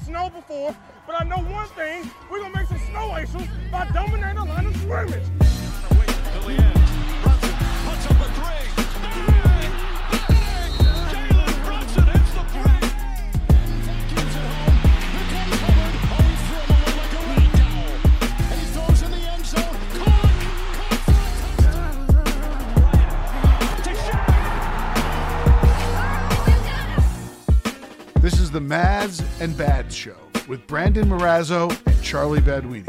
snow before, but I know one thing, we're going to make some snow ices by dominating the line of scrimmage. Puts up a three. Jalen Brunson hits the three. Keeps it home. Here comes Hubbard. Home from away like a ragdoll. And he throws in the end zone. This is the Mads and Bads Show with Brandon Marazzo and Charlie Badwini.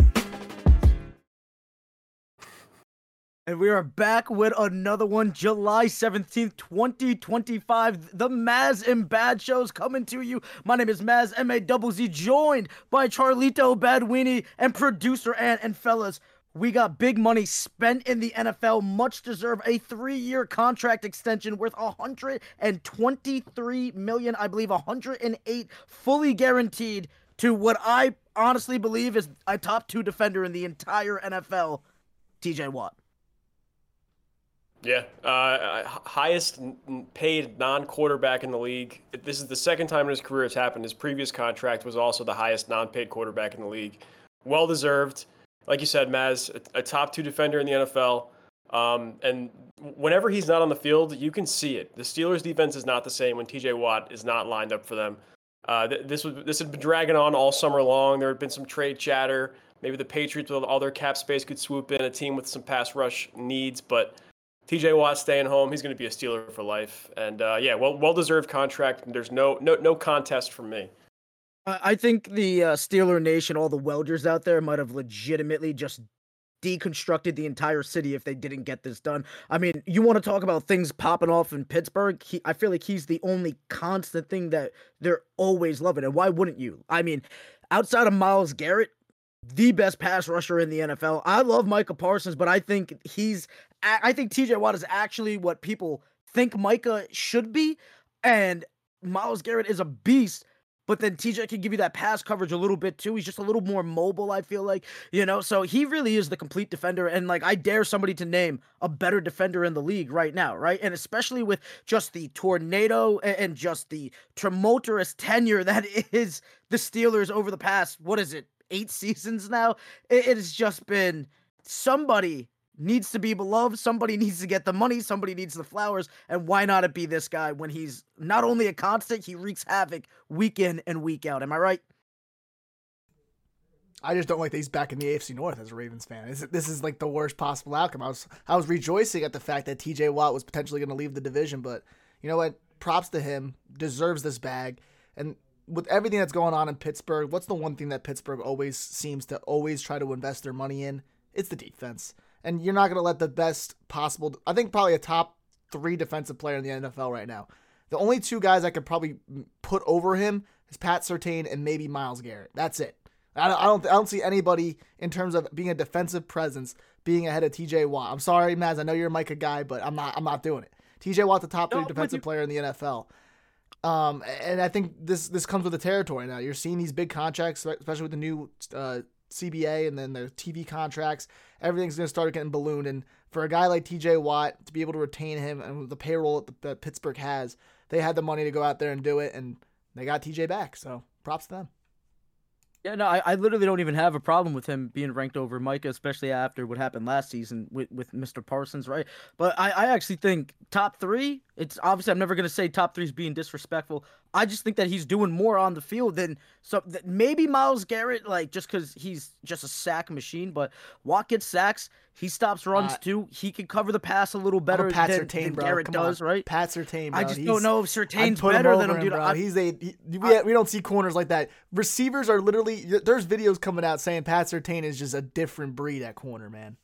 And we are back with another one, July 17th, 2025. The Maz and Bad Show's coming to you. My name is Maz, M-A-Z-Z, joined by Charlito Badwini and producer Ant. And fellas, we got big money spent in the NFL, much deserved a 3-year contract extension worth $123 million, I believe 108 fully guaranteed to what I honestly believe is a top 2 defender in the entire NFL, TJ Watt. Yeah, highest paid non-quarterback in the league. This is the second time in his career it's happened. His previous contract was also the highest non-paid quarterback in the league. Well-deserved. Like you said, Maz, a top 2 defender in the NFL. And whenever he's not on the field, you can see it. The Steelers' defense is not the same when TJ Watt is not lined up for them. This had been dragging on all summer long. There had been some trade chatter. Maybe the Patriots with all their cap space could swoop in, a team with some pass rush needs. But TJ Watt staying home, he's going to be a Steeler for life. And well-deserved contract. There's no contest from me. I think the Steeler Nation, all the welders out there, might have legitimately just deconstructed the entire city if they didn't get this done. I mean, you want to talk about things popping off in Pittsburgh? I feel like he's the only constant thing that they're always loving. And why wouldn't you? I mean, outside of Myles Garrett, the best pass rusher in the NFL. I love Micah Parsons, but I think TJ Watt is actually what people think Micah should be. And Myles Garrett is a beast. But then TJ can give you that pass coverage a little bit too. He's just a little more mobile, I feel like, so he really is the complete defender. And like, I dare somebody to name a better defender in the league right now, right? And especially with just the tornado and just the tumultuous tenure that is the Steelers over the past, 8 seasons now? It has just been somebody needs to be beloved, somebody needs to get the money, somebody needs the flowers, and why not it be this guy when he's not only a constant, he wreaks havoc week in and week out. Am I right? I just don't like that he's back in the AFC North as a Ravens fan. This is like the worst possible outcome. I was rejoicing at the fact that TJ Watt was potentially going to leave the division, but you know what? Props to him. Deserves this bag. And with everything that's going on in Pittsburgh, what's the one thing that Pittsburgh always seems to try to invest their money in? It's the defense. And you're not going to let the best possible, I think probably a top 3 defensive player in the NFL right now. The only 2 guys I could probably put over him is Pat Surtain and maybe Myles Garrett. That's it. I don't see anybody in terms of being a defensive presence being ahead of TJ Watt. I'm sorry, Maz. I know you're a Micah guy, but I'm not doing it. TJ Watt's the top 3 defensive player in the NFL. And I think this comes with the territory now. You're seeing these big contracts, especially with the new CBA and then the TV contracts. Everything's going to start getting ballooned. And for a guy like TJ Watt to be able to retain him and with the payroll that Pittsburgh has, they had the money to go out there and do it, and they got TJ back. So props to them. Yeah, no, I literally don't even have a problem with him being ranked over Micah, especially after what happened last season with Mr. Parsons, right? But I actually think top 3, it's obviously I'm never going to say top 3 is being disrespectful. I just think that he's doing more on the field than maybe Myles Garrett, like just because he's just a sack machine. But Watt gets sacks, he stops runs too. He can cover the pass a little better than Garrett does, right? Pat Surtain, bro. I just don't know if Surtain's better than him, dude. Bro. We don't see corners like that. Receivers are literally, there's videos coming out saying Pat Surtain is just a different breed at corner, man.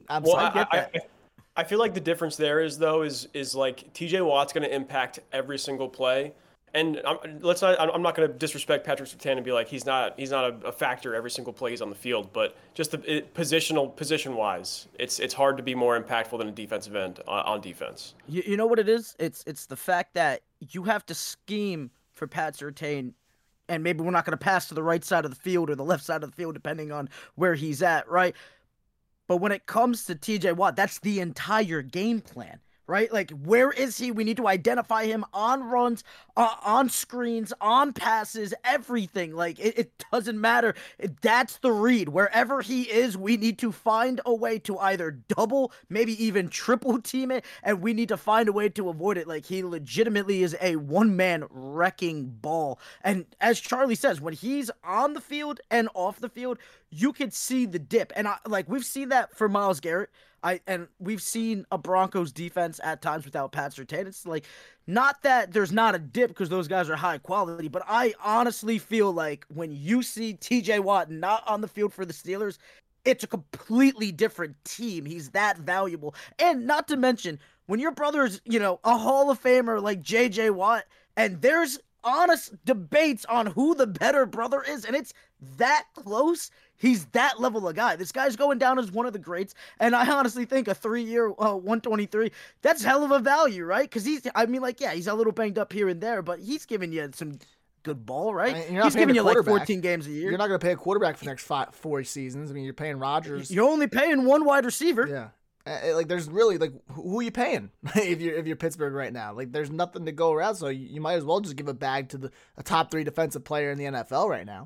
I feel like the difference there is like TJ Watt's going to impact every single play. And I'm not going to disrespect Patrick Surtain and be like he's not a factor every single play he's on the field, but just position wise, it's hard to be more impactful than a defensive end on defense. You know what it is? It's the fact that you have to scheme for Pat Surtain, and maybe we're not going to pass to the right side of the field or the left side of the field depending on where he's at, right? But when it comes to TJ Watt, that's the entire game plan. right? Like, where is he? We need to identify him on runs, on screens, on passes, everything. Like, it doesn't matter. That's the read. Wherever he is, we need to find a way to either double, maybe even triple team it, and we need to find a way to avoid it. Like, he legitimately is a one-man wrecking ball. And as Charlie says, when he's on the field and off the field, you could see the dip. And we've seen that for Myles Garrett. And we've seen a Broncos defense at times without Pat Surtain. It's like, not that there's not a dip because those guys are high quality, but I honestly feel like when you see TJ Watt not on the field for the Steelers, it's a completely different team. He's that valuable. And not to mention, when your brother's, a Hall of Famer like JJ Watt, and there's honest debates on who the better brother is, and it's that close. He's that level of guy. This guy's going down as one of the greats, and I honestly think a 3-year 123, that's hell of a value, right? Because he's a little banged up here and there, but he's giving you some good ball, right? He's giving you like 14 games a year. You're not going to pay a quarterback for the next 4 seasons. I mean, you're paying Rodgers. You're only paying one wide receiver. Yeah. There's really, who are you paying if you're Pittsburgh right now? Like, there's nothing to go around, so you might as well just give a bag to a top 3 defensive player in the NFL right now.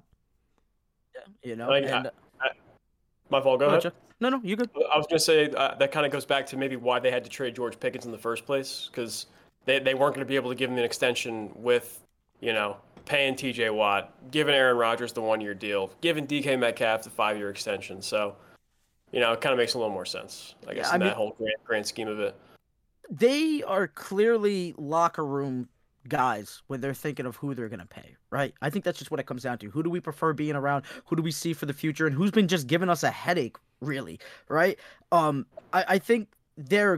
My fault. Go ahead. No, you good. I was going to say that kind of goes back to maybe why they had to trade George Pickens in the first place, because they weren't going to be able to give him an extension with, paying TJ Watt, giving Aaron Rodgers the 1-year deal, giving DK Metcalf the 5-year extension. So, it kind of makes a little more sense, I guess, in that whole grand scheme of it. They are clearly locker room guys when they're thinking of who they're going to pay, right? I think that's just what it comes down to. Who do we prefer being around? Who do we see for the future? And who's been just giving us a headache, really, right? I think they're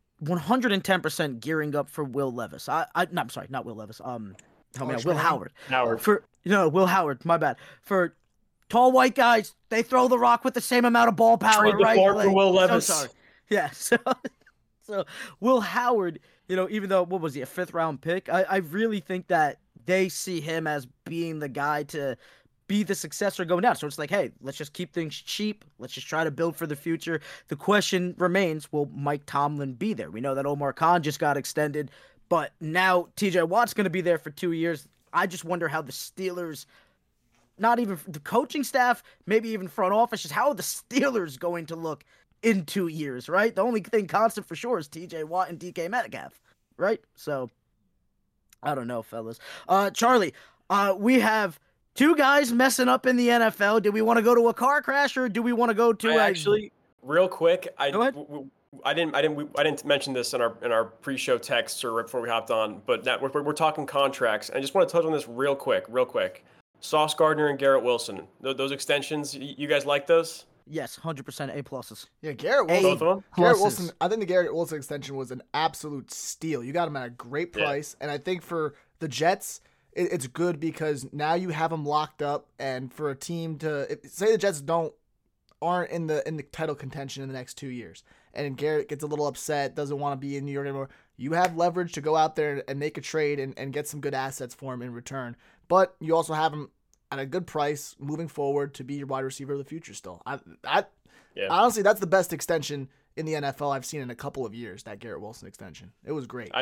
110% gearing up for Will Levis. I'm sorry, not Will Levis. Will Howard. Will Howard, my bad. For tall white guys, they throw the rock with the same amount of ball power, trade right? For Will Levis. So sorry. Yeah, so Will Howard, even though, what was he, a 5th-round pick? I really think that they see him as being the guy to be the successor going down. So it's like, hey, let's just keep things cheap. Let's just try to build for the future. The question remains, will Mike Tomlin be there? We know that Omar Khan just got extended, but now TJ Watt's going to be there for 2 years. I just wonder how the Steelers, not even the coaching staff, maybe even front office, just how are the Steelers going to look in 2 years, right? The only thing constant for sure is TJ Watt and DK Metcalf, right? So, I don't know, fellas. Charlie, we have 2 guys messing up in the NFL. Do we want to go to a car crash or do we want to go to actually, real quick, Go ahead. I didn't mention this in our pre-show texts or right before we hopped on, but now we're talking contracts. And I just want to touch on this real quick. Sauce Gardner and Garrett Wilson, those extensions, you guys like those? Yes, 100% A+. Yeah, Garrett Wilson. Both of them? Garrett Wilson. I think the Garrett Wilson extension was an absolute steal. You got him at a great price, and I think for the Jets, it's good because now you have him locked up, and for a team to say the Jets aren't in the title contention in the next 2 years, and Garrett gets a little upset, doesn't want to be in New York anymore. You have leverage to go out there and make a trade and get some good assets for him in return. But you also have him at a good price moving forward to be your wide receiver of the future still. Honestly, that's the best extension in the NFL I've seen in a couple of years, that Garrett Wilson extension. It was great.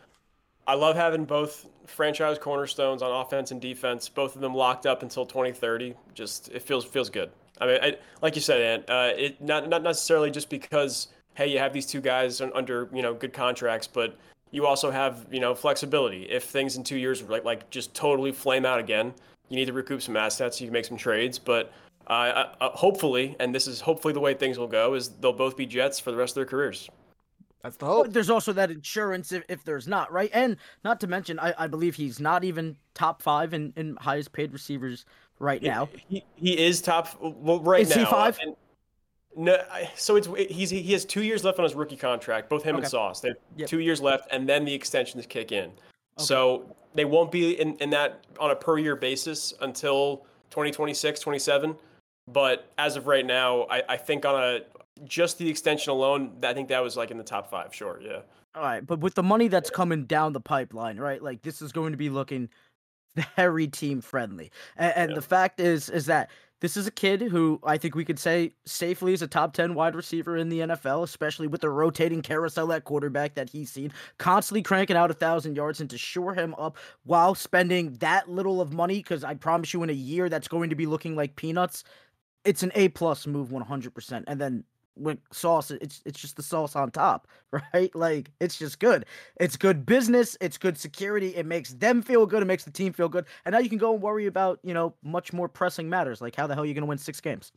I love having both franchise cornerstones on offense and defense, both of them locked up until 2030. Just, it feels good. I mean, like you said, Ant, it not necessarily just because, hey, you have these 2 guys under, good contracts, but you also have, flexibility. If things in 2 years like just totally flame out again, you need to recoup some assets, you can make some trades, but hopefully, and this is hopefully the way things will go, is they'll both be Jets for the rest of their careers. That's the hope. There's also that insurance if there's not, right? And not to mention, I believe he's not even top 5 in highest paid receivers right now. He is top, well, right is now. Is he 5? No, so he has 2 years left on his rookie contract, both him and Sauce. They have 2 years left, and then the extensions kick in. Okay. So they won't be in that on a per year basis until 2026, 27. But as of right now, I think on just the extension alone, I think that was like in the top 5. Sure, yeah. All right, but with the money that's coming down the pipeline, right? Like, this is going to be looking very team friendly, and the fact is that this is a kid who I think we could say safely is a top 10 wide receiver in the NFL, especially with the rotating carousel at quarterback that he's seen, constantly cranking out 1,000 yards, and to shore him up while spending that little of money, because I promise you in a year that's going to be looking like peanuts, it's an A-plus move 100%. And then with sauce, it's just the sauce on top, right? Like, it's just good. It's good business. It's good security. It makes them feel good. It makes the team feel good. And now you can go and worry about, much more pressing matters, like how the hell are you going to win 6 games?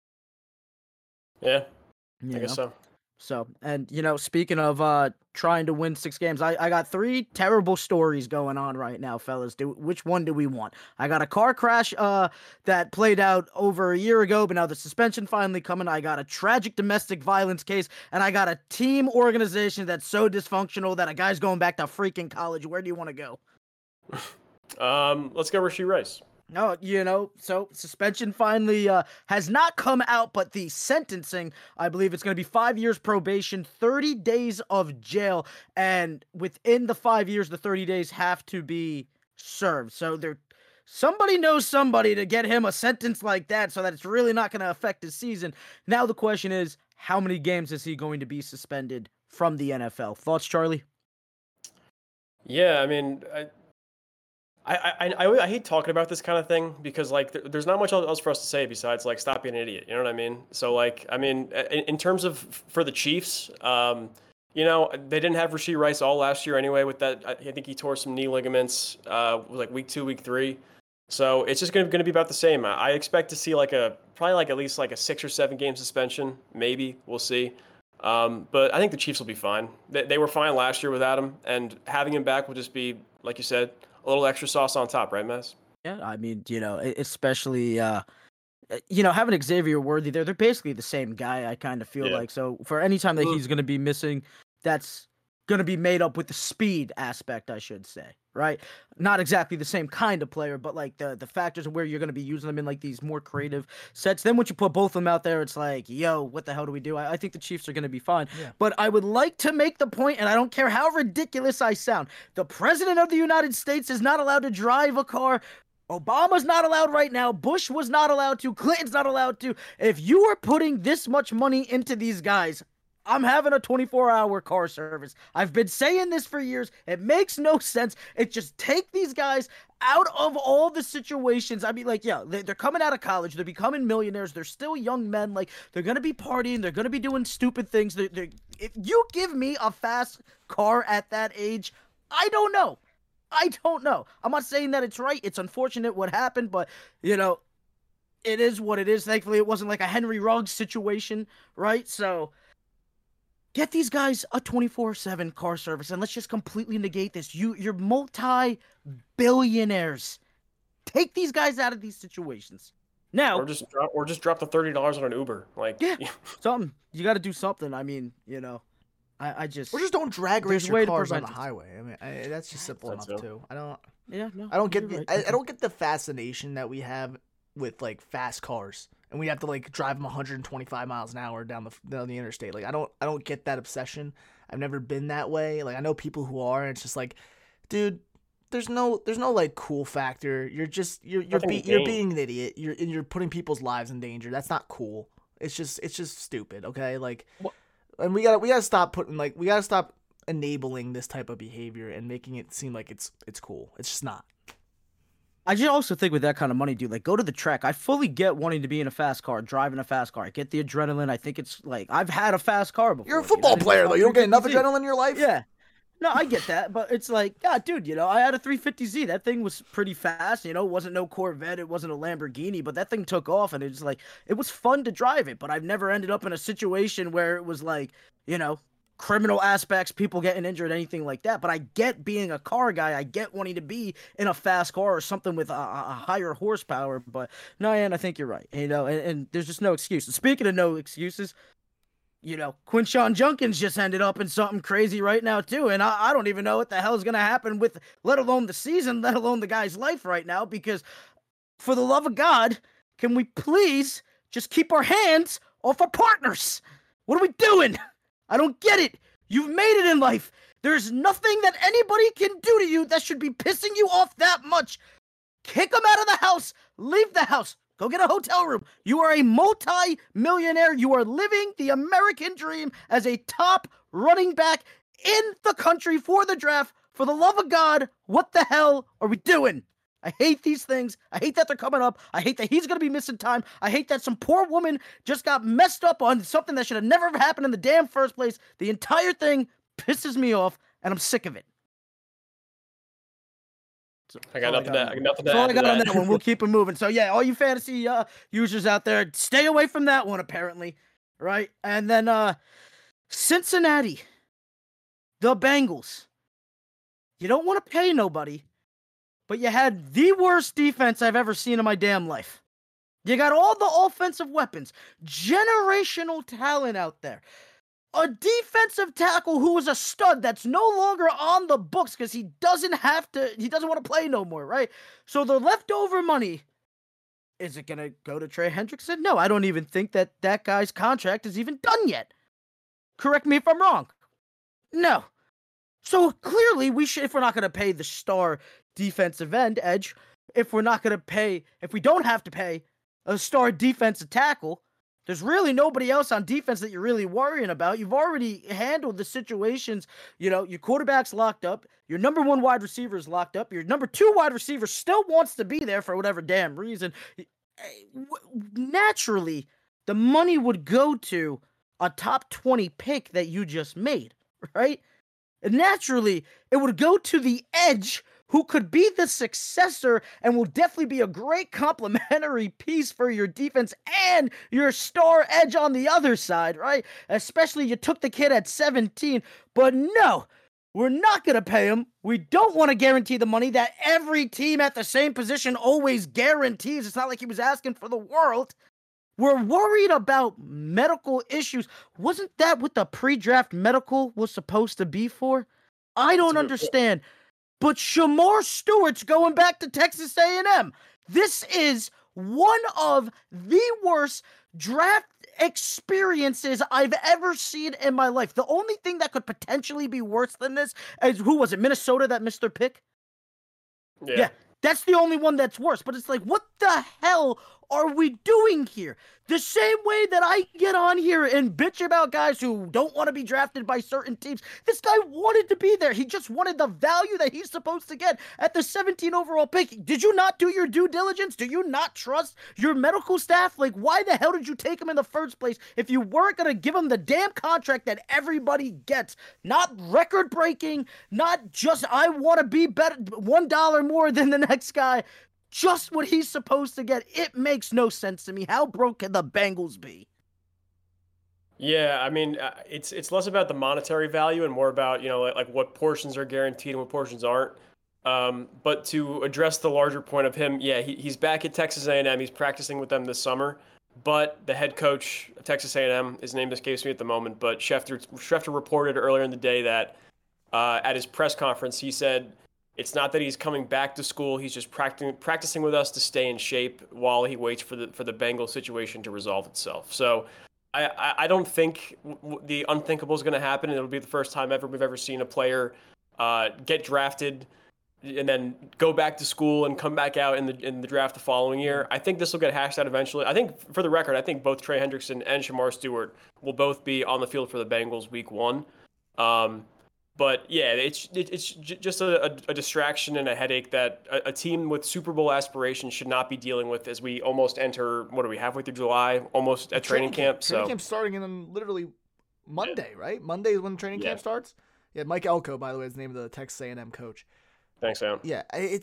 Yeah, I guess so. So, and, speaking of trying to win 6 games, I got 3 terrible stories going on right now, fellas. Which one do we want? I got a car crash that played out over a year ago, but now the suspension finally coming. I got a tragic domestic violence case, and I got a team organization that's so dysfunctional that a guy's going back to freaking college. Where do you want to go? Let's go Rashee Rice. No, so suspension finally has not come out, but the sentencing, I believe it's going to be 5 years probation, 30 days of jail, and within the 5 years, the 30 days have to be served. So somebody knows somebody to get him a sentence like that so that it's really not going to affect his season. Now the question is, how many games is he going to be suspended from the NFL? Thoughts, Charlie? Yeah, I mean, I hate talking about this kind of thing because there's not much else for us to say besides stop being an idiot. You know what I mean? So in terms of for the Chiefs, they didn't have Rashee Rice all last year anyway. With that, I think he tore some knee ligaments week 2, week 3. So it's just going to be about the same. I expect to see probably at least a 6 or 7 game suspension. Maybe we'll see. But I think the Chiefs will be fine. They were fine last year without him, and having him back will just be, like you said, a little extra sauce on top, right, Maz? Yeah, I mean, especially, having Xavier Worthy there, they're basically the same guy, I kind of feel like. So for any time that he's going to be missing, that's going to be made up with the speed aspect, I should say, right? Not exactly the same kind of player, but the factors of where you're going to be using them in these more creative sets. Then once you put both of them out there, it's yo, what the hell do we do? I think the Chiefs are going to be fine. Yeah. But I would like to make the point, and I don't care how ridiculous I sound, the President of the United States is not allowed to drive a car. Obama's not allowed right now. Bush was not allowed to. Clinton's not allowed to. If you are putting this much money into these guys, I'm having a 24-hour car service. I've been saying this for years. It makes no sense. It just take these guys out of all the situations. I mean, they're coming out of college. They're becoming millionaires. They're still young men. They're going to be partying. They're going to be doing stupid things. If you give me a fast car at that age, I don't know. I'm not saying that it's right. It's unfortunate what happened, but, it is what it is. Thankfully, it wasn't like a Henry Ruggs situation, right? So get these guys a 24/7 car service, and let's just completely negate this. You're multi-billionaires. Take these guys out of these situations. Now, or just drop the $30 on an Uber. Something. You got to do something. I mean, I just... Or just don't drag race your cars on the highway. I mean, that's just simple enough, too. I don't get I don't get the fascination that we have with, fast cars. And we have to drive them 125 miles an hour down the interstate. I don't get that obsession. I've never been that way. I know people who are, and it's just dude, there's no cool factor. You're being an idiot. You're putting people's lives in danger. That's not cool. It's just stupid. Okay, and we gotta stop enabling this type of behavior and making it seem like it's cool. It's just not. I just also think with that kind of money, dude, go to the track. I fully get wanting to be in a fast car, driving a fast car. I get the adrenaline. I think it's I've had a fast car before. You're a football player, though. You don't get enough adrenaline in your life? Yeah. No, I get that, but it's God, dude, I had a 350Z. That thing was pretty fast. It wasn't no Corvette. It wasn't a Lamborghini, but that thing took off, and it's it was fun to drive it, but I've never ended up in a situation where it was criminal aspects, people getting injured, anything like that. But I get being a car guy. I get wanting to be in a fast car or something with a higher horsepower. But no, Ian, I think you're right. And there's just no excuse. And speaking of no excuses, Quinshon Judkins just ended up in something crazy right now too. And I don't even know what the hell is going to happen with, let alone the season, let alone the guy's life right now. Because for the love of God, can we please just keep our hands off our partners? What are we doing? I don't get it. You've made it in life. There's nothing that anybody can do to you that should be pissing you off that much. Kick them out of the house. Leave the house. Go get a hotel room. You are a multi-millionaire. You are living the American dream as a top running back in the country for the draft. For the love of God, what the hell are we doing? I hate these things. I hate that they're coming up. I hate that he's going to be missing time. I hate that some poor woman just got messed up on something that should have never happened in the damn first place. The entire thing pisses me off, and I'm sick of it. I got nothing to add. That's all I got on that one. We'll keep it moving. So, yeah, all you fantasy users out there, stay away from that one, apparently. Right? And then Cincinnati, the Bengals. You don't want to pay nobody, but you had the worst defense I've ever seen in my damn life. You got all the offensive weapons, generational talent out there. A defensive tackle who is a stud that's no longer on the books because he doesn't want to play no more, right? So the leftover money, is it going to go to Trey Hendrickson? No, I don't even think that guy's contract is even done yet. Correct me if I'm wrong. No. So clearly we should, if we're not going to pay the star defensive end edge, if we don't have to pay a star defensive tackle, there's really nobody else on defense that you're really worrying about. You've already handled the situations. You know, your quarterback's locked up. Your number one wide receiver is locked up. Your number two wide receiver still wants to be there for whatever damn reason. Naturally, the money would go to a top 20 pick that you just made, right? And naturally, it would go to the edge who could be the successor and will definitely be a great complementary piece for your defense and your star edge on the other side, right? Especially you took the kid at 17, but no, we're not going to pay him. We don't want to guarantee the money that every team at the same position always guarantees. It's not like he was asking for the world. We're worried about medical issues. Wasn't that what the pre-draft medical was supposed to be for? I don't understand. But Shamar Stewart's going back to Texas A&M. This is one of the worst draft experiences I've ever seen in my life. The only thing that could potentially be worse than this is, who was it, Minnesota that missed their pick? Yeah. That's the only one that's worse. But it's like, what the hell are we doing here? The same way that I get on here and bitch about guys who don't want to be drafted by certain teams. This guy wanted to be there. He just wanted the value that he's supposed to get at the 17 overall pick. Did you not do your due diligence? Do you not trust your medical staff? Like, why the hell did you take him in the first place if you weren't going to give him the damn contract that everybody gets? Not record-breaking, not just I want to be better, $1 more than the next guy. Just what he's supposed to get. It makes no sense to me. How broke can the Bengals be? Yeah, I mean, it's less about the monetary value and more about, you know, like what portions are guaranteed and what portions aren't. But to address the larger point of him, yeah, he's back at Texas A&M. He's practicing with them this summer. But the head coach of Texas A&M, his name escapes me at the moment, but Schefter reported earlier in the day that at his press conference, he said, it's not that he's coming back to school. He's just practicing with us to stay in shape while he waits for the Bengals situation to resolve itself. So I don't think the unthinkable is going to happen. It'll be the first time we've ever seen a player get drafted and then go back to school and come back out in the draft the following year. I think this will get hashed out eventually. I think, for the record, I think both Trey Hendrickson and Shamar Stewart will both be on the field for the Bengals week 1. But yeah, it's just a distraction and a headache that a team with Super Bowl aspirations should not be dealing with as we almost enter, what are we, halfway through July, almost at training camp. Training camp's starting in literally Monday, right? Monday is when training camp starts? Yeah, Mike Elko, by the way, is the name of the Texas A&M coach. Thanks, Sam. Yeah,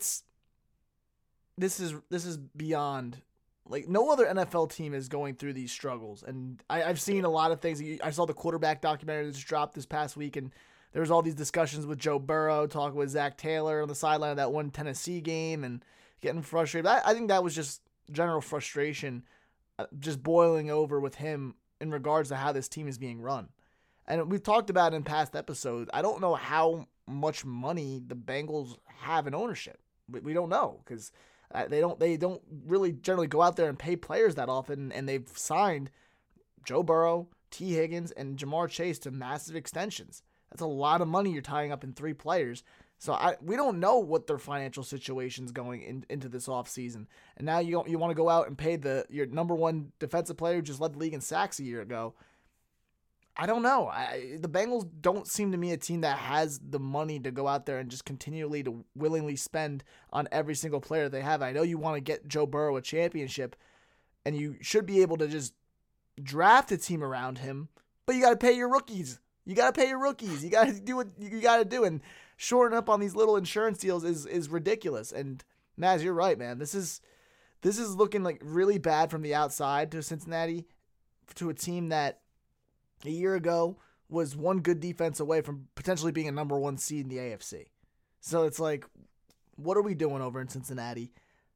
this is beyond, like, no other NFL team is going through these struggles. And I've seen a lot of things. I saw the quarterback documentary that just dropped this past week, and there was all these discussions with Joe Burrow, talking with Zach Taylor on the sideline of that one Tennessee game and getting frustrated. I think that was just general frustration just boiling over with him in regards to how this team is being run. And we've talked about it in past episodes. I don't know how much money the Bengals have in ownership. We don't know because they don't really generally go out there and pay players that often, and they've signed Joe Burrow, T. Higgins, and Jamar Chase to massive extensions. That's a lot of money you're tying up in 3 players. So we don't know what their financial situation's going into this offseason. And now you want to go out and pay your number one defensive player who just led the league in sacks a year ago. I don't know. The Bengals don't seem to me a team that has the money to go out there and just continually to willingly spend on every single player they have. I know you want to get Joe Burrow a championship, and you should be able to just draft a team around him, but you got to pay your rookies. You got to pay your rookies. You got to do what you got to do, and shorting up on these little insurance deals is ridiculous. And Maz, you're right, man. This is looking like really bad from the outside to Cincinnati, to a team that a year ago was one good defense away from potentially being a number one seed in the AFC. So it's like, what are we doing over in Cincinnati?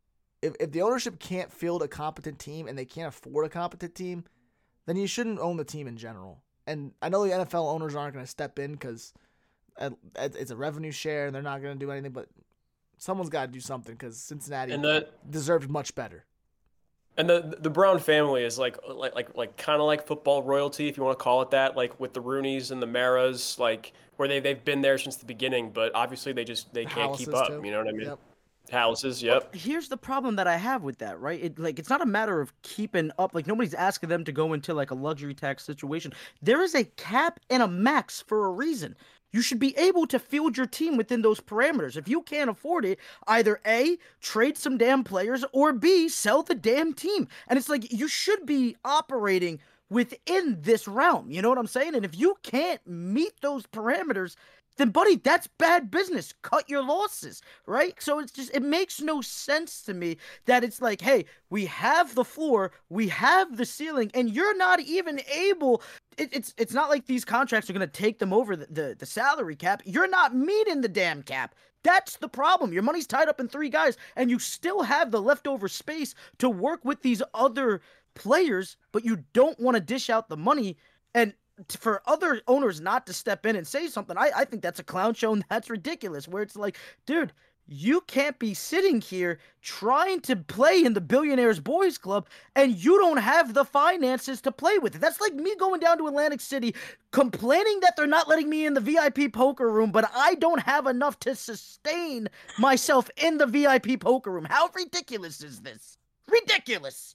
If the ownership can't field a competent team and they can't afford a competent team, then you shouldn't own the team in general. And I know the NFL owners aren't going to step in because it's a revenue share and they're not going to do anything, but someone's got to do something because Cincinnati deserves much better. And the Brown family is like kind of like football royalty, if you want to call it that, like with the Rooneys and the Maras, like where they've been there since the beginning, but obviously they can't keep up. Too. You know what I mean? Yep. Hallis's, yep. Well, here's the problem that I have with that, right? It's not a matter of keeping up. Like, nobody's asking them to go into like a luxury tax situation. There is a cap and a max for a reason. You should be able to field your team within those parameters. If you can't afford it, either A, trade some damn players, or B, sell the damn team. And it's like, you should be operating within this realm. You know what I'm saying? And if you can't meet those parameters, then buddy, that's bad business. Cut your losses, right? So it makes no sense to me that it's like, hey, we have the floor, we have the ceiling, and you're not even able. It's not like these contracts are going to take them over the salary cap. You're not meeting the damn cap. That's the problem. Your money's tied up in 3 guys, and you still have the leftover space to work with these other players, but you don't want to dish out the money. And for other owners not to step in and say something, I think that's a clown show, and that's ridiculous, where it's like, dude, you can't be sitting here trying to play in the Billionaires Boys Club and you don't have the finances to play with it. That's like me going down to Atlantic City complaining that they're not letting me in the VIP poker room, but I don't have enough to sustain myself in the VIP poker room. How ridiculous is this? Ridiculous.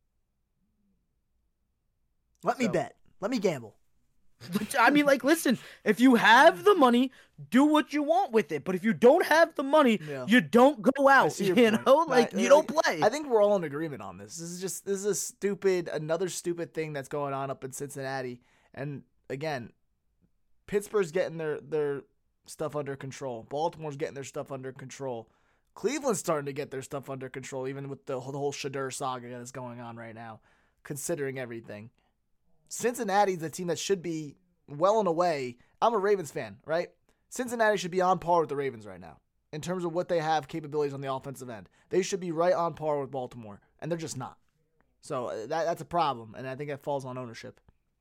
Let me bet. Let me gamble. I mean, like, listen, if you have the money, do what you want with it. But if you don't have the money, you don't go out, you know? Like, you don't play. I think we're all in agreement on this. This is another stupid thing that's going on up in Cincinnati. And again, Pittsburgh's getting their stuff under control. Baltimore's getting their stuff under control. Cleveland's starting to get their stuff under control, even with the whole Shedeur saga that's going on right now, considering everything. Cincinnati's a team that should be well and away. I'm a Ravens fan, right? Cincinnati should be on par with the Ravens right now in terms of what they have capabilities on the offensive end. They should be right on par with Baltimore, and they're just not. So that's a problem, and I think that falls on ownership.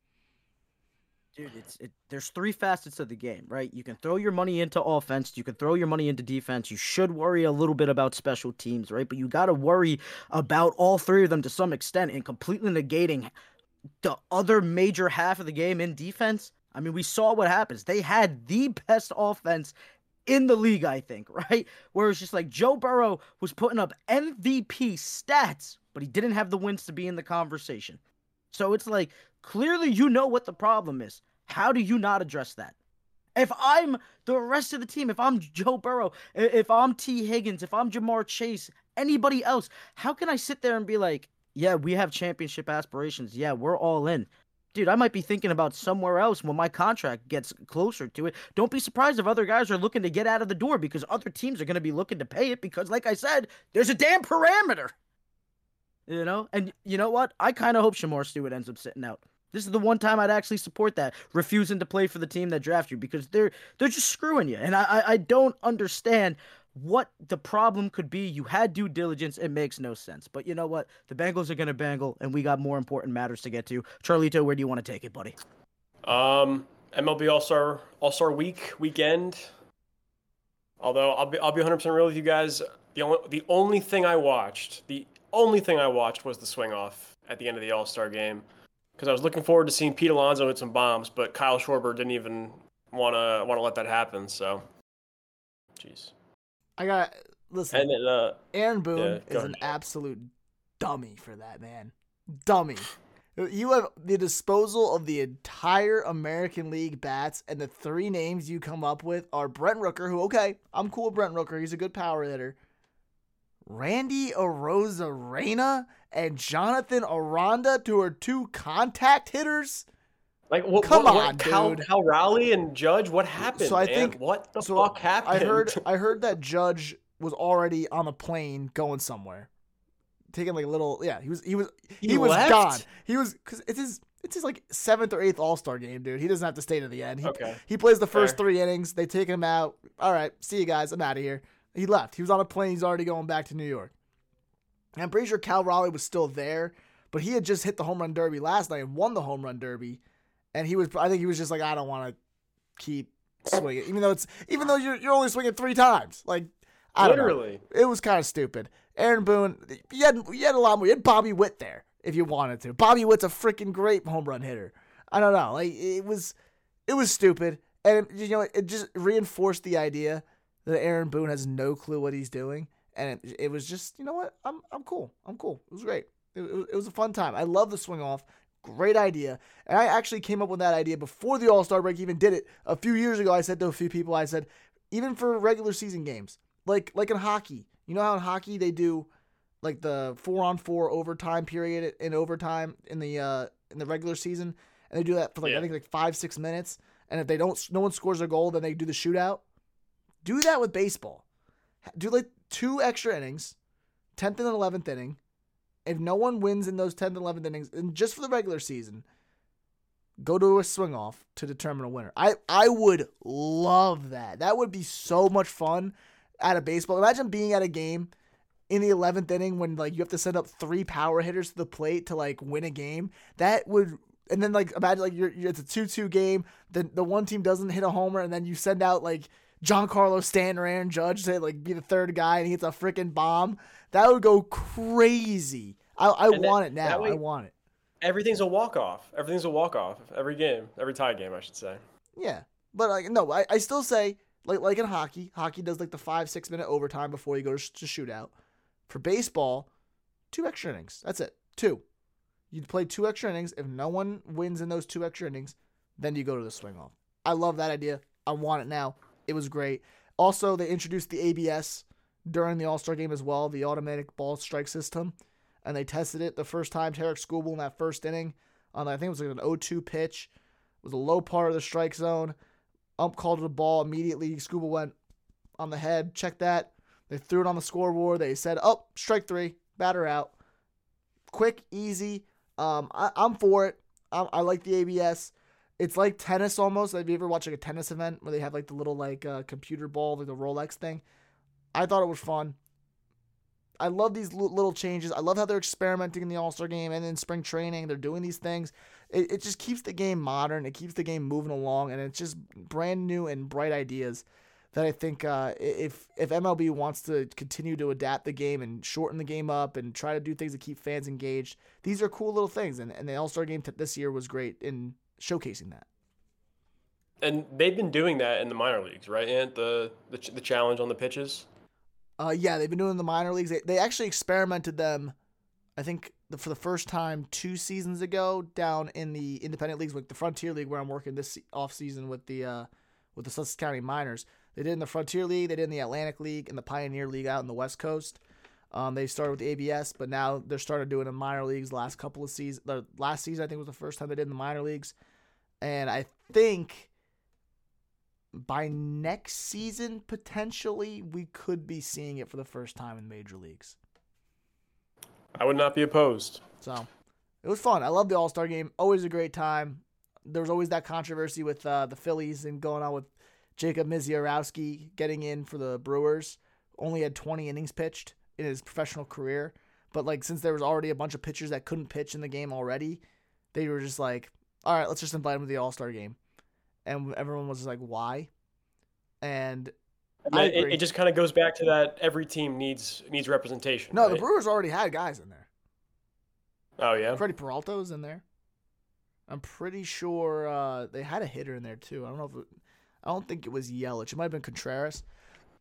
Dude, there's 3 facets of the game, right? You can throw your money into offense. You can throw your money into defense. You should worry a little bit about special teams, right? But you got to worry about all 3 of them to some extent, and completely negating the other major half of the game in defense. I mean, we saw what happens. They had the best offense in the league, I think, right? Where it's just like Joe Burrow was putting up MVP stats, but he didn't have the wins to be in the conversation. So it's like, clearly you know what the problem is. How do you not address that? If I'm the rest of the team, if I'm Joe Burrow, if I'm T. Higgins, if I'm Jamar Chase, anybody else, how can I sit there and be like, yeah, we have championship aspirations. Yeah, we're all in. Dude, I might be thinking about somewhere else when my contract gets closer to it. Don't be surprised if other guys are looking to get out of the door because other teams are going to be looking to pay it because, like I said, there's a damn parameter. You know? And you know what? I kind of hope Shamar Stewart ends up sitting out. This is the one time I'd actually support that, refusing to play for the team that drafted you because they're just screwing you. And I don't understand what the problem could be. You had due diligence. It makes no sense. But you know what? The Bengals are going to bangle, and we got more important matters to get to. Charlito, where do you want to take it, buddy? MLB All-Star weekend. Although I'll be 100% real with you guys. The only thing I watched was the swing off at the end of the All-Star game because I was looking forward to seeing Pete Alonso hit some bombs, but Kyle Schwarber didn't even want to let that happen. So Jeez. I got listen. And then, Aaron Boone yeah, go is an ahead. absolute dummy for that, man. Dummy. You have the disposal of the entire American League bats, and the three names you come up with are Brent Rooker, who, okay, I'm cool with Brent Rooker. He's a good power hitter. Randy Arozarena and Jonathan Aranda, who are two contact hitters. like, what? Come what, on, what, dude. Cal Raleigh and Judge, what happened? So I man? think what the fuck happened? I heard that Judge was already on a plane going somewhere, taking like a little. Yeah, he was left? gone. He was because it's his like 7th or 8th All-Star game, dude. He doesn't have to stay to the end. Okay. He plays the first Fair. 3 innings. They take him out. All right, see you guys. I'm out of here. He left. He was on a plane. He's already going back to New York. And I'm pretty sure Cal Raleigh was still there, but he had just hit the home run derby last night and won the home run derby. And I think he was just like, I don't want to keep swinging, even though you're only swinging 3 times. Like, I don't know. Literally. It was kind of stupid. Aaron Boone, you had a lot more. You had Bobby Witt there if you wanted to. Bobby Witt's a freaking great home run hitter. I don't know. Like, it was stupid, and it just reinforced the idea that Aaron Boone has no clue what he's doing. And it was just, you know what? I'm cool. I'm cool. It was great. It was a fun time. I love the swing off. Great idea. And I actually came up with that idea before the All-Star break even did it. A few years ago, I said to a few people, I said, even for regular season games, like in hockey, you know how in hockey they do like the 4-on-4 overtime period in overtime in the regular season, and they do that for like I think like 5-6 minutes. And if no one scores a goal, then they do the shootout. Do that with baseball. Do like 2 extra innings, 10th and 11th inning. If no one wins in those 10th and 11th innings, and just for the regular season, go to a swing off to determine a winner. I would love that. That would be so much fun at a baseball. Imagine being at a game in the 11th inning when like you have to send up 3 power hitters to the plate to like win a game. That would, and then like imagine like it's a 2-2 game. The one team doesn't hit a homer, and then you send out like Giancarlo Stanton or Aaron Judge to like be the 3rd guy, and he hits a freaking bomb. That would go crazy. I want it now. I want it. Everything's a walk-off. Everything's a walk-off. Every game. Every tie game, I should say. Yeah. But like no, I still say like in hockey does like the 5-6 minute overtime before you go to shootout. For baseball, 2 extra innings. That's it. 2. You'd play 2 extra innings. If no one wins in those 2 extra innings, then you go to the swing off. I love that idea. I want it now. It was great. Also, they introduced the ABS during the All-Star game as well, the automatic ball strike system. And they tested it the first time. Tarek Skubal in that first inning on, I think it was like an 0-2 pitch. It was a low part of the strike zone. Ump called it a ball immediately. Skubal went on the head. Check that. They threw it on the scoreboard. They said, oh, strike 3. Batter out. Quick, easy. I'm for it. I like the ABS. It's like tennis almost. Have you ever watched like a tennis event where they have like the little like computer ball, like the Rolex thing? I thought it was fun. I love these little changes. I love how they're experimenting in the All-Star game and in spring training. They're doing these things. It just keeps the game modern. It keeps the game moving along, and it's just brand new and bright ideas that I think if MLB wants to continue to adapt the game and shorten the game up and try to do things to keep fans engaged, these are cool little things. And the All-Star game this year was great in showcasing that. And they've been doing that in the minor leagues, right, Ant? The challenge on the pitches? Yeah, they've been doing the minor leagues. They actually experimented them, I think, for the first time 2 seasons ago down in the independent leagues, like the Frontier League where I'm working this off season with the Sussex County Miners. They did in the Frontier League, they did in the Atlantic League, and the Pioneer League out in the West Coast. They started with the ABS, but now they're started doing it in minor leagues last couple of seasons. The last season, I think, was the first time they did in the minor leagues. And I think by next season, potentially, we could be seeing it for the first time in major leagues. I would not be opposed. So, it was fun. I love the All-Star game. Always a great time. There was always that controversy with the Phillies and going on with Jacob Misiorowski getting in for the Brewers. Only had 20 innings pitched in his professional career. But, like, since there was already a bunch of pitchers that couldn't pitch in the game already, they were just like, all right, let's just invite him to the All-Star game. And everyone was like, why? And I agree. It just kind of goes back to that every team needs representation. No, right? the Brewers already had guys in there. Oh, yeah? Freddie Peralta was in there. I'm pretty sure they had a hitter in there, too. I don't think it was Yelich. It might have been Contreras.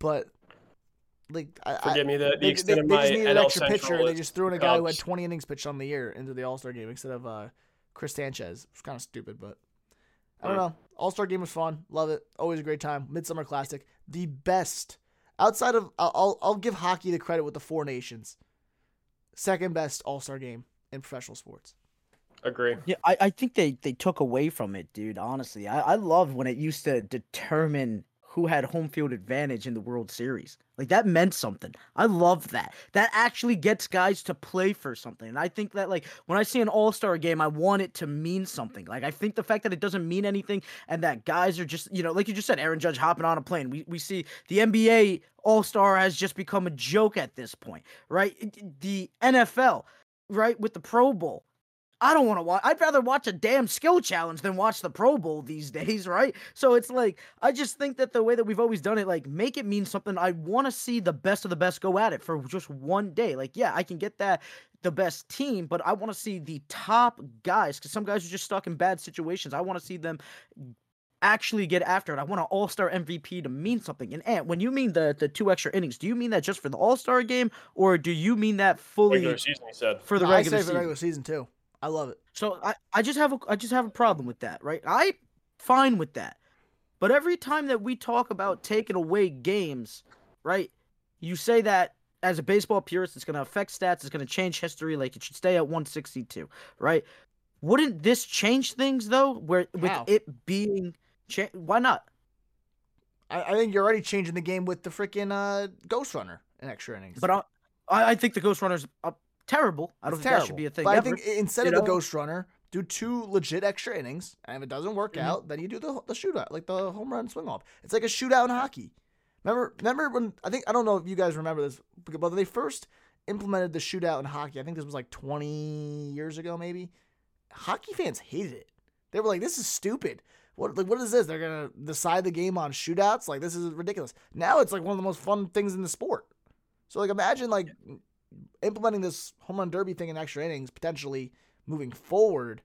but like Forgive me the they extent of they my just needed an NL extra pitcher, Central and they is just threw in a guy who had Cubs. 20 innings pitched on the year into the All-Star game instead of Chris Sanchez. It's kind of stupid, but I don't know. All-Star game was fun. Love it. Always a great time. Midsummer Classic. The best outside of I'll give hockey the credit with the Four Nations. Second best All-Star game in professional sports. Agree. Yeah, I think they took away from it, dude. Honestly, I loved when it used to determine who had home field advantage in the World Series. Like, that meant something. I love that. That actually gets guys to play for something. And I think that, like, when I see an All-Star game, I want it to mean something. Like, I think the fact that it doesn't mean anything and that guys are just, like you just said, Aaron Judge hopping on a plane. We see the NBA All-Star has just become a joke at this point, right? The NFL, right, with the Pro Bowl. I don't want to watch. I'd rather watch a damn skill challenge than watch the Pro Bowl these days, right? So it's like, I just think that the way that we've always done it, like, make it mean something. I want to see the best of the best go at it for just one day. Like, yeah, I can get that, the best team, but I want to see the top guys, because some guys are just stuck in bad situations. I want to see them actually get after it. I want an All-Star MVP to mean something. And Ant, when you mean the 2 extra innings, do you mean that just for the All-Star game, or do you mean that fully Regular season, he said. for the I regular say for season? the regular season too. I love it. So I just have a problem with that, right? I fine with that. But every time that we talk about taking away games, right? You say that as a baseball purist, it's going to affect stats, it's going to change history, like it should stay at 162, right? Wouldn't this change things though? With it being why not? I think you're already changing the game with the freaking Ghost Runner in extra innings. But I think the Ghost Runner's terrible. I don't It's think terrible. that should be a thing. But ever, I think instead you of the know? Ghost Runner, do 2 legit extra innings, and if it doesn't work Mm-hmm. out, then you do the shootout, like the home run swing off. It's like a shootout in hockey. Remember when I don't know if you guys remember this, but when they first implemented the shootout in hockey, I think this was like 20 years ago, maybe. Hockey fans hated it. They were like, "This is stupid. What is this? They're gonna decide the game on shootouts? Like, this is ridiculous." Now it's like one of the most fun things in the sport. So like, imagine like implementing this home run derby thing in extra innings, potentially moving forward,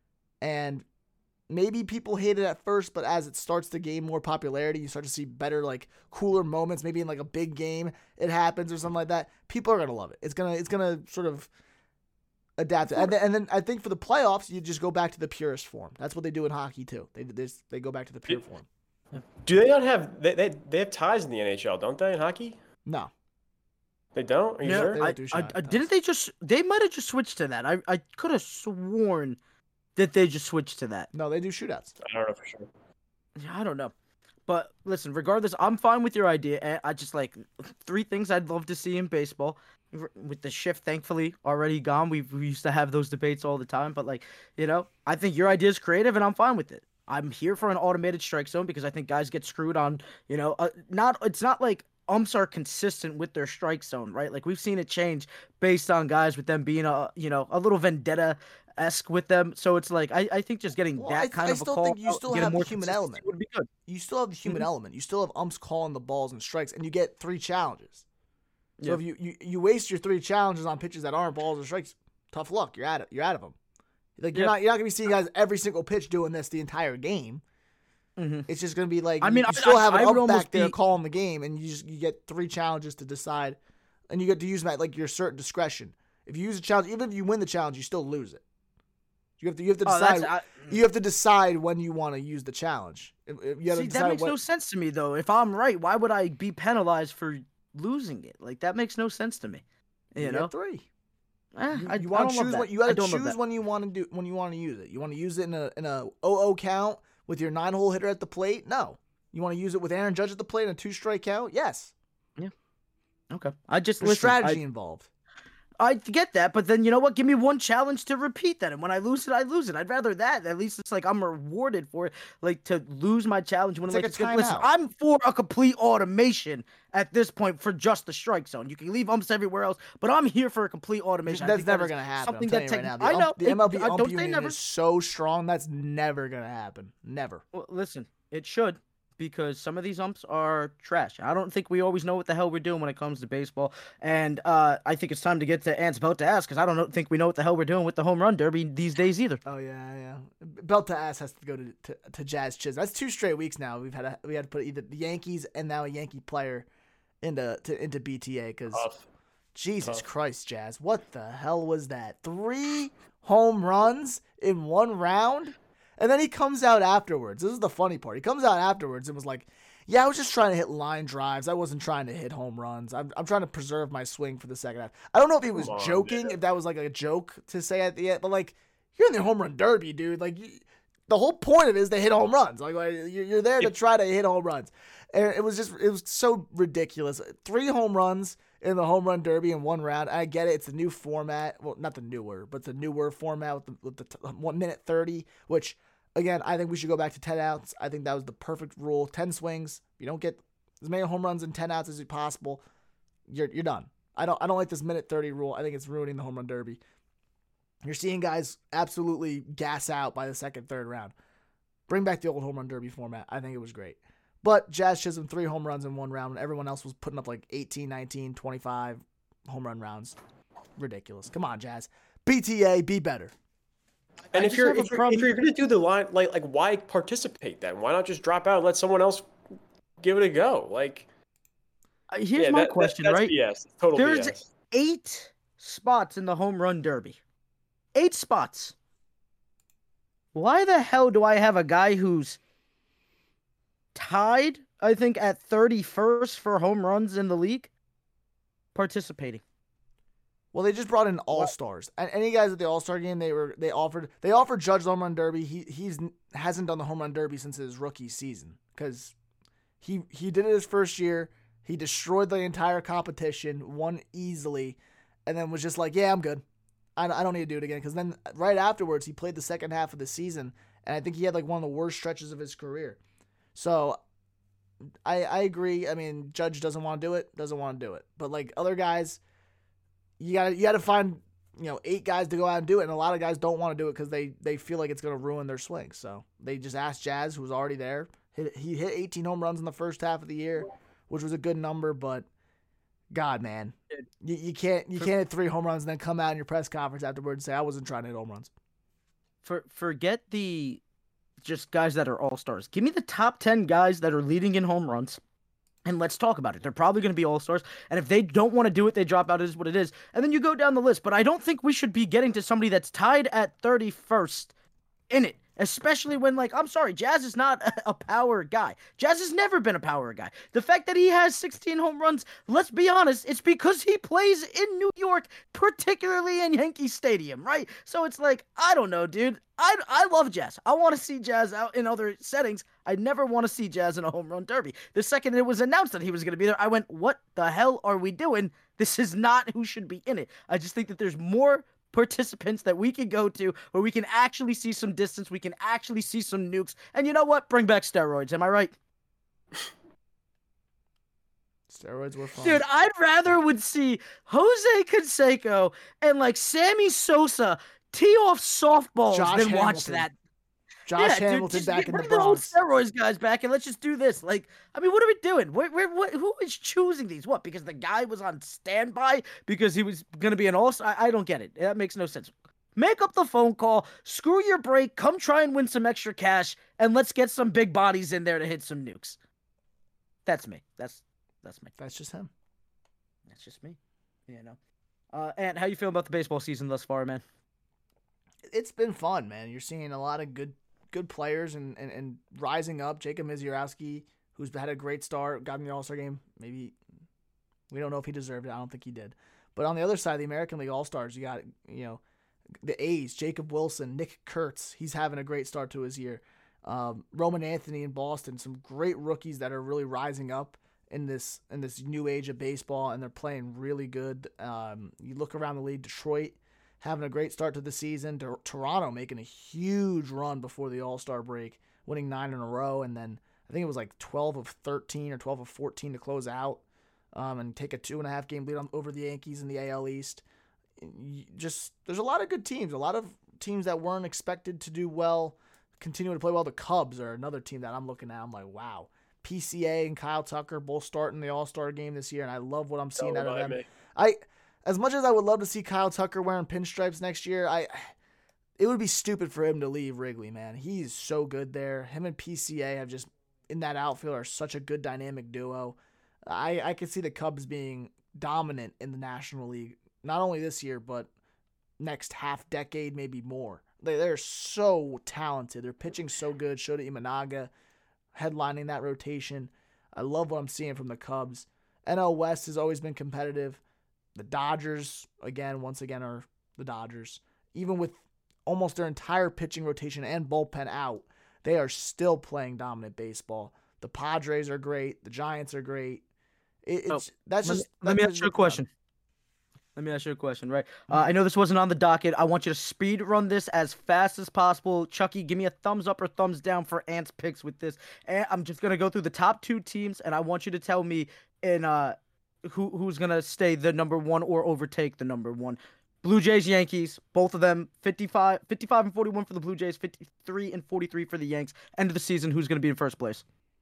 and maybe people hate it at first, but as it starts to gain more popularity, you start to see better, like, cooler moments. Maybe in like a big game it happens or something like that. People are gonna love it. It's gonna sort of adapt it. And then I think for the playoffs, you just go back to the purest form. That's what they do in hockey too. They go back to the pure form. Do they not have they have ties in the NHL, don't they, in hockey? No. They don't? Are you sure? They don't do shot Didn't they just? They might have just switched to that. I could have sworn that they just switched to that. No, they do shootouts. I don't know for sure. I don't know. But listen, regardless, I'm fine with your idea. And I just like 3 things I'd love to see in baseball. With the shift, thankfully, already gone. We used to have those debates all the time. But like, I think your idea is creative, and I'm fine with it. I'm here for an automated strike zone because I think guys get screwed on. It's not like umps are consistent with their strike zone, right? Like we've seen it change based on guys with them being a little vendetta-esque with them. So it's like I think just getting that kind of a call. I still think you still have the human element. Would be good. You still have the human element. You still have umps calling the balls and strikes, and you get 3 challenges. So if you waste your 3 challenges on pitches that aren't balls or strikes, tough luck. You're out of them. Like you're not gonna be seeing guys every single pitch doing this the entire game. Mm-hmm. It's just gonna be like I mean, you still have an would ump back almost there be- calling the game, and you get 3 challenges to decide, and you get to use them at like your certain discretion. If you use a challenge, even if you win the challenge, you still lose it. You have to decide. You have to decide when you want to use the challenge. That makes no sense to me though. If I'm right, why would I be penalized for losing it? Like that makes no sense to me. You know, get 3. You want to choose what you got to choose when you want to use it. You want to use it in a 0-0 count with your 9-hole hitter at the plate? No. You want to use it with Aaron Judge at the plate in a 2-strike count? Yes. Yeah. Okay. There's strategy involved. I get that, but then you know what? Give me 1 challenge to repeat that, and when I lose it, I lose it. I'd rather that. At least it's like I'm rewarded for it. Like to lose my challenge when It's like like it's a good. Listen, timeout. I'm for a complete automation at this point for just the strike zone. You can leave umps everywhere else, but I'm here for a complete automation. That's never going to happen. I'm telling you right now. The MLB ump union is so strong, that's never going to happen. Never. Well, listen, it should. Because some of these umps are trash. I don't think we always know what the hell we're doing when it comes to baseball. And I think it's time to get to Ant's belt to ass because I don't think we know what the hell we're doing with the home run derby these days either. Oh yeah. Belt to ass has to go to Jazz Chisholm. That's 2 straight weeks now. We had to put either the Yankees and now a Yankee player into BTA because Tough. Jesus Tough. Christ, Jazz, what the hell was that? 3 home runs in 1 round? And then he comes out afterwards. This is the funny part. He comes out afterwards and was like, yeah, I was just trying to hit line drives. I wasn't trying to hit home runs. I'm trying to preserve my swing for the second half. I don't know if he was Come on, joking, man. if that was like a joke to say at the end, but like, you're in the home run derby, dude. Like, the whole point of it is to hit home runs. Like you're there to try to hit home runs. And it was so ridiculous. 3 home runs in the home run derby in 1 round. I get it. It's a new format. Well, not the newer, but the newer format with the 1 minute 30, which, again, I think we should go back to 10 outs. I think that was the perfect rule. 10 swings. If you don't get as many home runs in 10 outs as possible, you're done. I don't like this minute 30 rule. I think it's ruining the home run derby. You're seeing guys absolutely gas out by the second, third round. Bring back the old home run derby format. I think it was great. But Jazz Chisholm, 3 home runs in 1 round, and everyone else was putting up like 18, 19, 25 home run rounds. Ridiculous. Come on, Jazz. BTA, be better. And if just you're have a problem- gonna do the line, like why participate then? Why not just drop out and let someone else give it a go? Like, Here's my question, that's right? BS. Total There's BS. 8 spots in the home run derby. 8 spots. Why the hell do I have a guy who's tied, I think, at 31st for home runs in the league participating? Well, they just brought in all-stars. And any guys at the all-star game, they offered Judge the home run derby. He hasn't done the home run derby since his rookie season because he did it his first year. He destroyed the entire competition, won easily, and then was just like, yeah, I'm good. I don't need to do it again. Because then right afterwards, he played the second half of the season, and I think he had like one of the worst stretches of his career. So I agree. I mean, Judge doesn't want to do it. But like other guys, you gotta find 8 guys to go out and do it, and a lot of guys don't want to do it because they feel like it's gonna ruin their swing. So they just asked Jazz, who was already there. He hit 18 home runs in the first half of the year, which was a good number, but God, man, you can't hit 3 home runs and then come out in your press conference afterwards and say I wasn't trying to hit home runs. Forget the just guys that are all-stars. Give me the top 10 guys that are leading in home runs, and let's talk about it. They're probably going to be all-stars, and if they don't want to do it, they drop out. It is what it is. And then you go down the list, but I don't think we should be getting to somebody that's tied at 31st in it. Especially when, like, I'm sorry, Jazz is not a power guy. Jazz has never been a power guy. The fact that he has 16 home runs, let's be honest, it's because he plays in New York, particularly in Yankee Stadium, right? So it's like, I don't know, dude. I love Jazz. I want to see Jazz out in other settings. I never want to see Jazz in a home run derby. The second it was announced that he was going to be there, I went, what the hell are we doing? This is not who should be in it. I just think that there's more participants that we can go to where we can actually see some distance, we can actually see some nukes, and you know what? Bring back steroids, am I right? Steroids were fun. Dude, I'd rather would see Jose Canseco and like Sammy Sosa tee off softballs Josh than watch Hamilton. that. Josh Dude, Hamilton just back in the bring the old Bronx. steroids guys back and let's just do this. Like, I mean, what are we doing? Who is choosing these? What? Because the guy was on standby because he was going to be an all-star? I don't get it. That makes no sense. Make up the phone call, screw your break, come try and win some extra cash, and let's get some big bodies in there to hit some nukes. That's me. That's me. That's just him. That's just me. You know. And how you feel about the baseball season thus far, man? It's been fun, man. You're seeing a lot of good players and rising up. Jacob Misiorowski, who's had a great start, got in the All-Star game. Maybe we don't know if he deserved it. I don't think he did. But on the other side, the American League All-Stars, you got, the A's, Jacob Wilson, Nick Kurtz. He's having a great start to his year. Roman Anthony in Boston, some great rookies that are really rising up in this new age of baseball, and they're playing really good. You look around the league, Detroit having a great start to the season. Toronto making a huge run before the All-Star break, winning 9 in a row, and then I think it was like 12 of 13 or 12 of 14 to close out, and take a 2.5 game lead over the Yankees in the AL East. There's a lot of good teams, a lot of teams that weren't expected to do well, continuing to play well. The Cubs are another team that I'm looking at. I'm like, wow. PCA and Kyle Tucker both starting the All-Star game this year, and I love what I'm seeing out of them. As much as I would love to see Kyle Tucker wearing pinstripes next year, it would be stupid for him to leave Wrigley, man. He's so good there. Him and PCA have just, in that outfield, are such a good dynamic duo. I could see the Cubs being dominant in the National League, not only this year, but next half decade, maybe more. They're so talented. They're pitching so good. Shota Imanaga headlining that rotation. I love what I'm seeing from the Cubs. NL West has always been competitive. The Dodgers, once again, are the Dodgers. Even with almost their entire pitching rotation and bullpen out, they are still playing dominant baseball. The Padres are great. The Giants are great. Let me ask you a question. Let me ask you a question, right? I know this wasn't on the docket. I want you to speed run this as fast as possible. Chucky, give me a thumbs up or thumbs down for Ant's picks with this. And I'm just going to go through the top 2 teams, and I want you to tell me who's going to stay the number 1 or overtake the number 1. Blue Jays, Yankees, both of them 55 and 41 for the Blue Jays, 53 and 43 for the Yanks. End of the season, who's going to be in first place?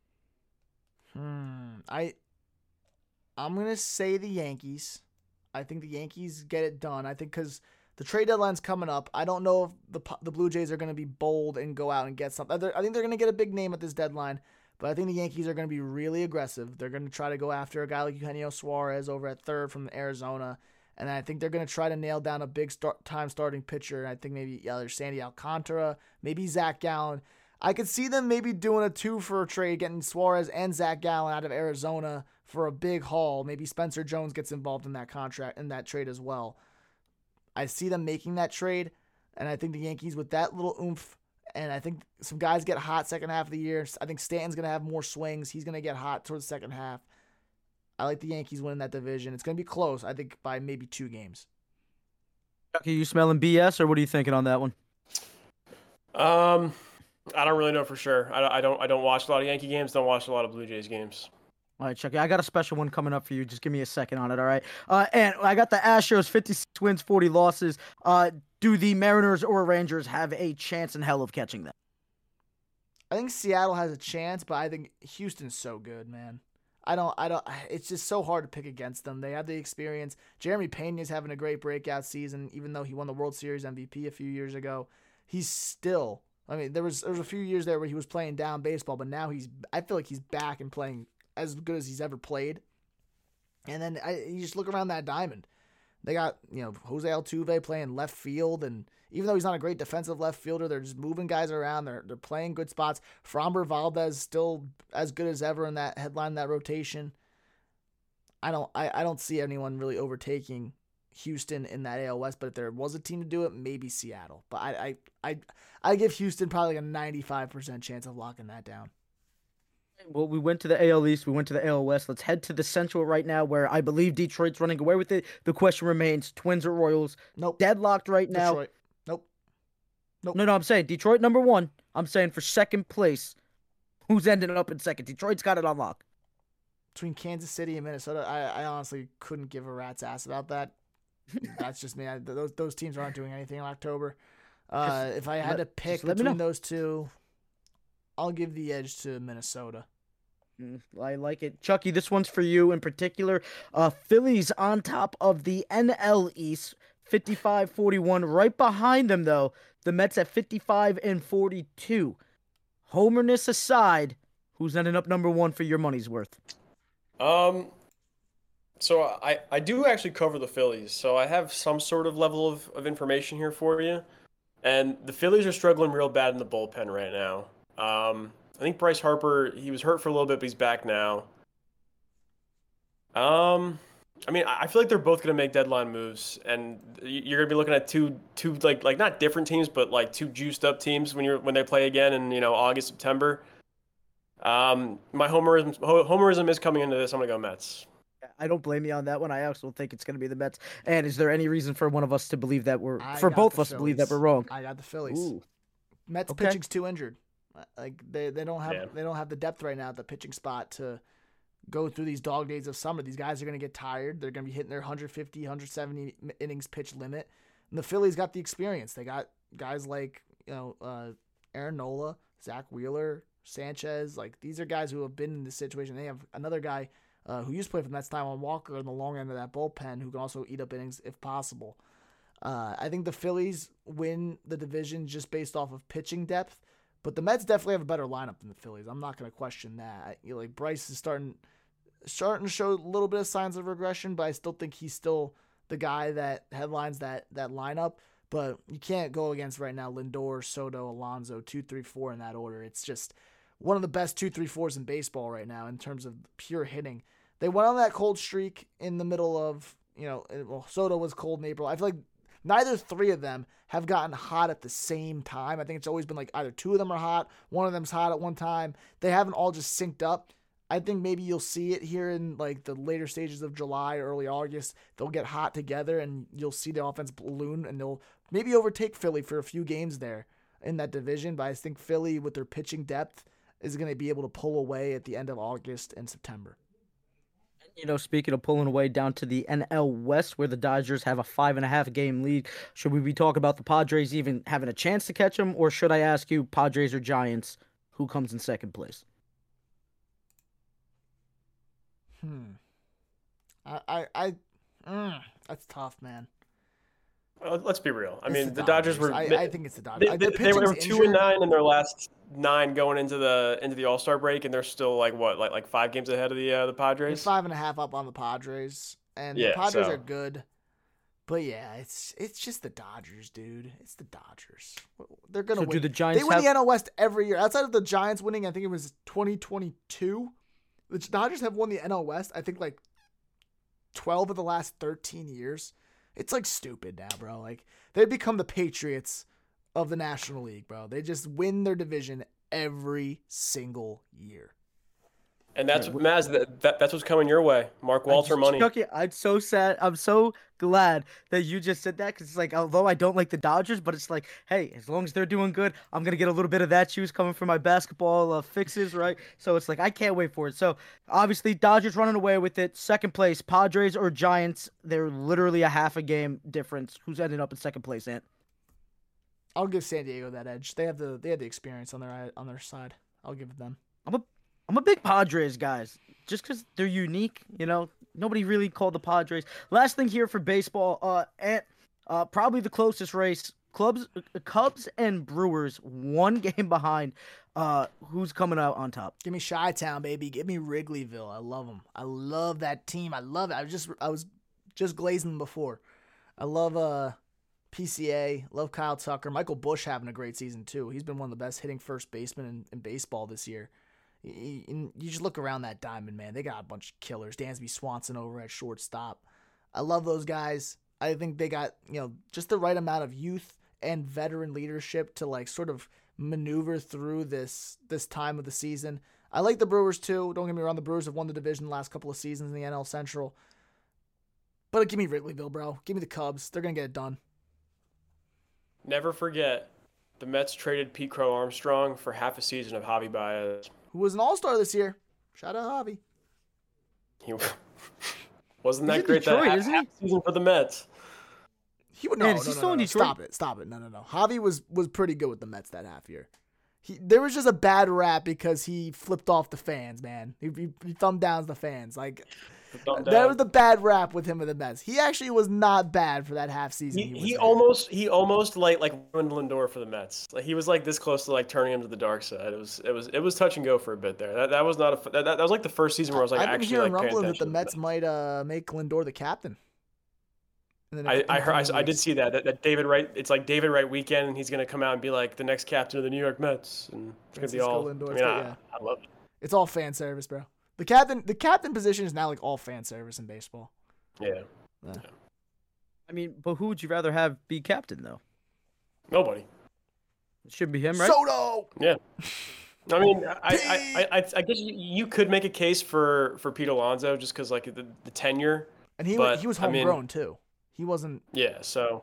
I'm going to say the Yankees. I think the Yankees get it done. I think because the trade deadline's coming up, I don't know if the Blue Jays are going to be bold and go out and get something. I think they're going to get a big name at this deadline, but I think the Yankees are going to be really aggressive. They're going to try to go after a guy like Eugenio Suarez over at third from Arizona, and I think they're going to try to nail down a big time starting pitcher. And I think maybe either Sandy Alcantara, maybe Zach Gallen. I could see them maybe doing a 2-for trade, getting Suarez and Zach Gallen out of Arizona for a big haul. Maybe Spencer Jones gets involved in that trade as well. I see them making that trade, and I think the Yankees with that little oomph, and I think some guys get hot second half of the year. I think Stanton's going to have more swings. He's going to get hot towards the second half. I like the Yankees winning that division. It's going to be close, I think, by maybe 2 games. Chucky, you smelling BS, or what are you thinking on that one? I don't really know for sure. I don't watch a lot of Yankee games. Don't watch a lot of Blue Jays games. All right, Chucky, I got a special one coming up for you. Just give me a second on it, all right? And I got the Astros, 56 wins, 40 losses. Do the Mariners or Rangers have a chance in hell of catching them? I think Seattle has a chance, but I think Houston's so good, man. It's just so hard to pick against them. They have the experience. Jeremy Pena's having a great breakout season, even though he won the World Series MVP a few years ago. He's still, there was a few years there where he was playing down baseball, but now I feel like he's back and playing as good as he's ever played. And then you just look around that diamond. They got, Jose Altuve playing left field, and even though he's not a great defensive left fielder, they're just moving guys around. They're playing good spots. Framber Valdez still as good as ever in that headline, that rotation. I don't see anyone really overtaking Houston in that AL West, but if there was a team to do it, maybe Seattle. But I give Houston probably a 95% chance of locking that down. Well, we went to the AL East, we went to the AL West. Let's head to the Central right now, where I believe Detroit's running away with it. The question remains, Twins or Royals? Nope. Deadlocked right now. Detroit. Nope. No, I'm saying Detroit number 1. I'm saying for second place, who's ending up in second? Detroit's got it on lock. Between Kansas City and Minnesota, I honestly couldn't give a rat's ass about that. That's just me. Those teams aren't doing anything in October. If I had to pick between those two, I'll give the edge to Minnesota. I like it. Chucky, this one's for you in particular. Phillies on top of the NL East, 55-41. Right behind them, though, the Mets at 55 and 42. Homerness aside, who's ending up number 1 for your money's worth? So I do actually cover the Phillies, so I have some sort of level of information here for you. And the Phillies are struggling real bad in the bullpen right now. I think Bryce Harper, he was hurt for a little bit, but he's back now. I feel like they're both going to make deadline moves, and you're going to be looking at two like not different teams, but like 2 juiced up teams when they play again in August, September. My homerism is coming into this. I'm going to go Mets. I don't blame you on that one. I also think it's going to be the Mets. And is there any reason for one of us to believe that both of us to believe that we're wrong? I got the Phillies. Ooh. Mets pitching's too injured. Like they don't have the depth right now at the pitching spot to go through these dog days of summer. These guys are going to get tired. They're going to be hitting their 150, 170 innings pitch limit. And the Phillies got the experience. They got guys like Aaron Nola, Zach Wheeler, Sanchez. Like these are guys who have been in this situation. They have another guy who used to play for the Mets, Taijuan Walker, on the long end of that bullpen, who can also eat up innings if possible. I think the Phillies win the division just based off of pitching depth. But the Mets definitely have a better lineup than the Phillies. I'm not going to question that. Bryce is starting. starting to show a little bit of signs of regression, but I still think he's still the guy that headlines that lineup. But you can't go against right now Lindor, Soto, Alonso, 2, 3, 4 in that order. It's just one of the best 2, 3, 4s in baseball right now in terms of pure hitting. They went on that cold streak in the middle of, Soto was cold in April. I feel like neither three of them have gotten hot at the same time. I think it's always been like either two of them are hot, one of them's hot at one time. They haven't all just synced up. I think maybe you'll see it here in like the later stages of July, early August. They'll get hot together and you'll see the offense balloon and they'll maybe overtake Philly for a few games there in that division. But I think Philly with their pitching depth is going to be able to pull away at the end of August and September. Speaking of pulling away down to the NL West where the Dodgers have a 5.5 game lead, should we be talking about the Padres even having a chance to catch them? Or should I ask you, Padres or Giants, who comes in second place? That's tough, man. Well, let's be real. I mean, the the Dodgers were. I think it's the Dodgers. They were 2-9 in their last 9 going into the All-Star break, and they're still like 5 games ahead of the Padres. They're 5.5 up on the Padres, and the Padres are good. But yeah, it's just the Dodgers, dude. It's the Dodgers. They're gonna win. Do the Giants they win the NL West every year. Outside of the Giants winning, I think it was 2022. The Dodgers have won the NL West, I think, like 12 of the last 13 years. It's like stupid now, bro. Like they've become the Patriots of the National League, bro. They just win their division every single year. And that's Maz. That's what's coming your way. Mark Walter money. Chucky, I'm so sad. I'm so glad that you just said that because it's like, although I don't like the Dodgers, but it's like, hey, as long as they're doing good, I'm gonna get a little bit of that juice coming from my basketball fixes, right? So it's like I can't wait for it. So obviously, Dodgers running away with it. Second place, Padres or Giants. They're literally a half a game difference. Who's ended up in second place, Ant? I'll give San Diego that edge. They have the experience on their side. I'll give it them. I'm a big Padres guys, just because they're unique. Nobody really called the Padres. Last thing here for baseball, probably the closest race. Cubs and Brewers, 1 game behind. Who's coming out on top? Give me Chi-Town, baby. Give me Wrigleyville. I love them. I love that team. I love it. I was just glazing them before. I love PCA. Love Kyle Tucker. Michael Busch having a great season too. He's been one of the best hitting first basemen in baseball this year. You just look around that diamond, man. They got a bunch of killers. Dansby Swanson over at shortstop. I love those guys. I think they got, just the right amount of youth and veteran leadership to like sort of maneuver through this time of the season. I like the Brewers too. Don't get me wrong. The Brewers have won the division the last couple of seasons in the NL Central. But give me Wrigleyville, bro. Give me the Cubs. They're going to get it done. Never forget, the Mets traded Pete Crow Armstrong for half a season of Javi Baez. Who was an all-star this year. Shout out Javi. He wasn't that He's in great Detroit, that isn't half season for the Mets. He would Man, is he still in Detroit? Stop it. No. Javi was pretty good with the Mets that half year. There was just a bad rap because he flipped off the fans, man. He thumbed downs the fans. Like that was the bad rap with him with the Mets. He actually was not bad for that half season. He almost like ruined Lindor for the Mets. Like he was like this close to like turning him to the dark side. It was touch and go for a bit there. That was not that was like the first season where I was like I've been actually hearing like paying rumbling attention. that the Mets might make Lindor the captain. I did see that David Wright. It's like David Wright weekend, and he's gonna come out and be like the next captain of the New York Mets, and it's gonna be all. Lindor, I love it. It's all fan service, bro. The captain position is now like all fan service in baseball. Yeah. I mean, but who would you rather have be captain though? Nobody. It should be him, right? Soto. Yeah. I mean, I guess you could make a case for Pete Alonso just because like the tenure. And he was homegrown too. He wasn't. Yeah. So.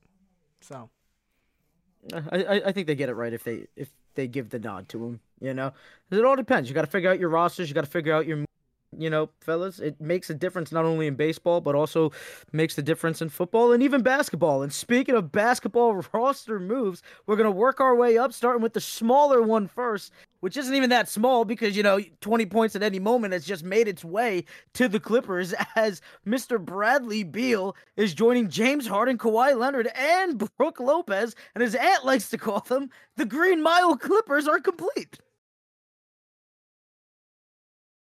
I think they get it right if they give the nod to him. 'Cause it all depends. You got to figure out your rosters. You got to figure out your, fellas. It makes a difference not only in baseball but also makes the difference in football and even basketball. And speaking of basketball roster moves, we're gonna work our way up, starting with the smaller one first, which isn't even that small because 20 points at any moment has just made its way to the Clippers as Mr. Bradley Beal is joining James Harden, Kawhi Leonard, and Brook Lopez, and as Ant likes to call them, the Green Mile Clippers are complete.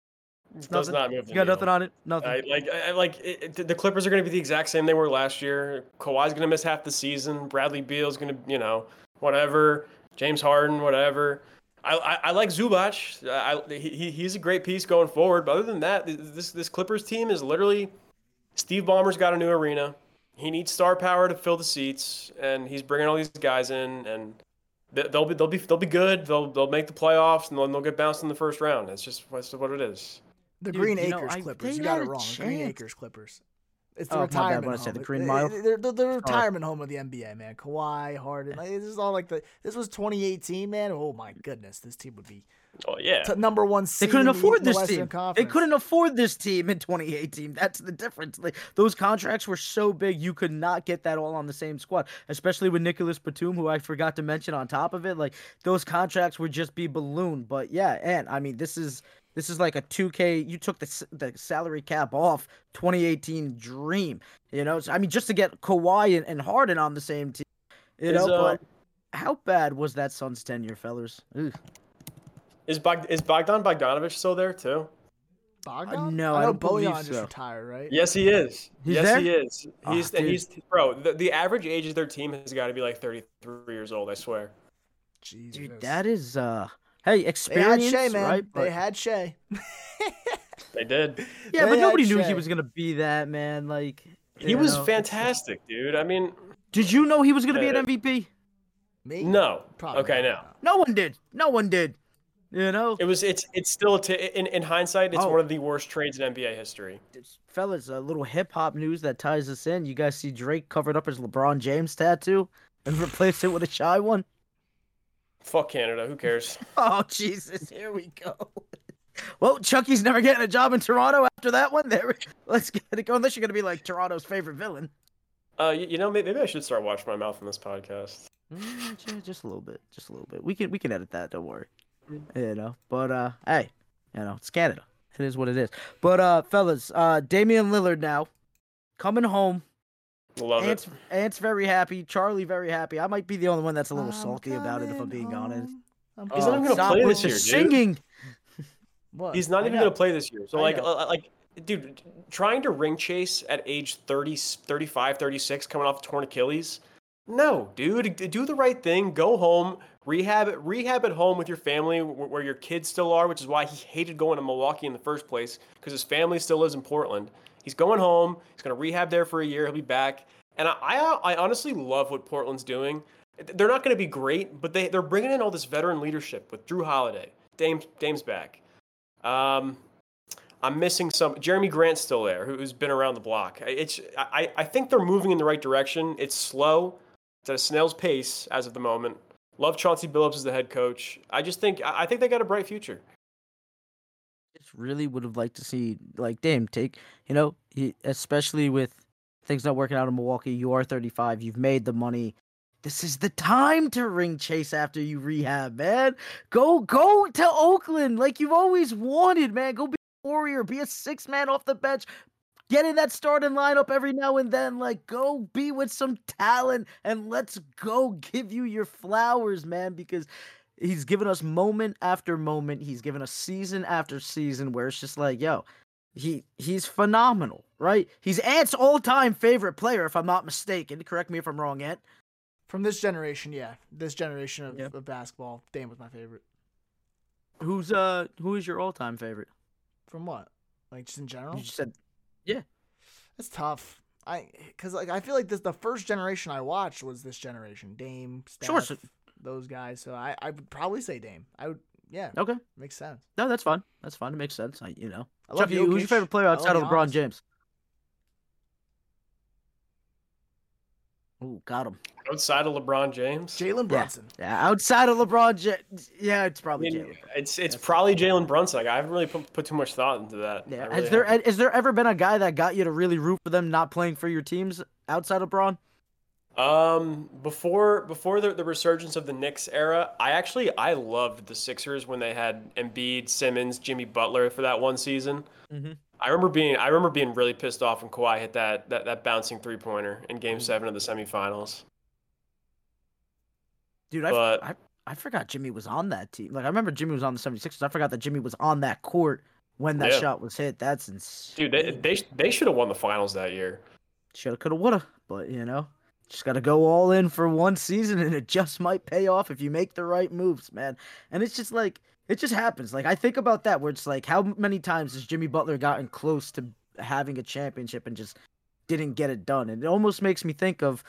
Does Nothing? not move the You got needle. nothing on it? Nothing. The Clippers are going to be the exact same they were last year. Kawhi's going to miss half the season. Bradley Beal's going to, whatever. James Harden, whatever. I like Zubac. He's a great piece going forward. But other than that, this Clippers team is literally Steve Ballmer's got a new arena. He needs star power to fill the seats, and he's bringing all these guys in, and they'll be good. They'll make the playoffs, and they'll get bounced in the first round. That's just what it is. The Dude, Green you know, Acres they Clippers. You got had it a wrong. Green chance. Acres Clippers. It's the Oh, my bad, retirement what I home. said, the Green Mile? They're the retirement home of the NBA, man. Kawhi, Harden. Like, this is all like this was 2018, man. Oh my goodness, this team would be Oh yeah. number one They seed. couldn't in the- afford in the this Western team. They Conference. couldn't afford this team in 2018. That's the difference. Like, those contracts were so big, you could not get that all on the same squad. Especially with Nicholas Batum, who I forgot to mention on top of it. Like, those contracts would just be ballooned. But yeah, and I mean, this is like a 2K. You took the salary cap off 2018 dream. So, I mean, just to get Kawhi and Harden on the same team. But how bad was that Suns tenure, fellas? Ugh. Is Bogdan Bogdanovic still there too? Bogdan? no, I I know don't believe Bojan just so. retired, right? Yes, he is. He's yes, there? he is. Oh, He's dude. bro. The average age of their team has got to be like 33 years old. I swear. Jesus. Dude, that is hey, They had experience, Shea, man. right? They had Shea. They did. Yeah, They but nobody had knew Shea. he was gonna be that, man. Like, He was fantastic, dude. I mean, Did you know he was gonna be an MVP? Me? no. Probably Okay, not. no. No one did. No one did. It's still in hindsight, it's Oh. one of the worst trades in NBA history. Fellas, a little hip hop news that ties us in. You guys see Drake covered up his LeBron James tattoo and replaced it with a shy one? Fuck Canada. Who cares? Oh Jesus, here we go. Well, Chucky's never getting a job in Toronto after that one. There, let's get it going. Unless you're gonna be like Toronto's favorite villain. Maybe I should start watching my mouth in this podcast. Just a little bit. Just a little bit. We can edit that. Don't worry. But hey, it's Canada. It is what it is. But fellas, Damian Lillard now coming home. Love it. Ant's very happy. Charlie very happy. I might be the only one that's a little salty about it, if I'm coming being honest. home. He's not even gonna Stop play with this the year, dude. singing. What? He's not I even know. going to play this year. So, I like, know. dude, trying to ring chase at age 30, 35, 36, coming off a torn Achilles? No, dude. Do the right thing. Go home. Rehab at home with your family where your kids still are, which is why he hated going to Milwaukee in the first place, because his family still lives in Portland. He's going home. He's going to rehab there for a year. He'll be back. And I honestly love what Portland's doing. They're not going to be great, but they're bringing in all this veteran leadership with Drew Holiday. Dame's back. I'm missing some. Jeremy Grant's still there, who's been around the block. I think they're moving in the right direction. It's slow. It's at a snail's pace as of the moment. Love Chauncey Billups as the head coach. I think they got a bright future. Just really would have liked to see Dame take, especially with things not working out in Milwaukee. You are 35. You've made the money. This is the time to ring chase after you rehab, man. Go to Oakland like you've always wanted, man. Go be a warrior. Be a 6-man off the bench. Get in that starting lineup every now and then. Like, go be with some talent and let's go give you your flowers, man, because he's given us moment after moment. He's given us season after season where it's just like, yo, he's phenomenal, right? He's Ant's all-time favorite player, if I'm not mistaken. Correct me if I'm wrong, Ant. From this generation, yeah. This generation of, Yep. of basketball, Dame was my favorite. Who is your all-time favorite? From what? Like, just in general? You just said, It's tough. Because I feel like the first generation I watched was this generation. Dame, Steph, Sure, so- those guys. So I would probably say Dame. Yeah, okay. makes sense. No, that's fine. That's fine. It makes sense. I love Chucky, who's your Jokic. favorite player I love outside of LeBron Giannis. James? Ooh, got him. Outside of LeBron James, Jalen Brunson. Yeah, outside of LeBron James. Yeah, it's I probably mean, Jalen. it's probably Jalen Brunson. Like, I haven't really put too much thought into that. Yeah. I really Has haven't. there ever been a guy that got you to really root for them not playing for your teams outside of LeBron? Before the resurgence of the Knicks era, I loved the Sixers when they had Embiid, Simmons, Jimmy Butler for that one season. Mm-hmm. I remember being really pissed off when Kawhi hit that bouncing 3-pointer in Game 7 of the semifinals. Dude, But- I forgot Jimmy was on that team. Like, I remember Jimmy was on the 76ers. I forgot that Jimmy was on that court when that Yeah. shot was hit. That's insane. Dude, they should have won the finals that year. Shoulda, coulda, woulda. But, just got to go all in for one season, and it just might pay off if you make the right moves, man. And it's just like, it just happens. Like, I think about that where it's like, how many times has Jimmy Butler gotten close to having a championship and just didn't get it done? And it almost makes me think of,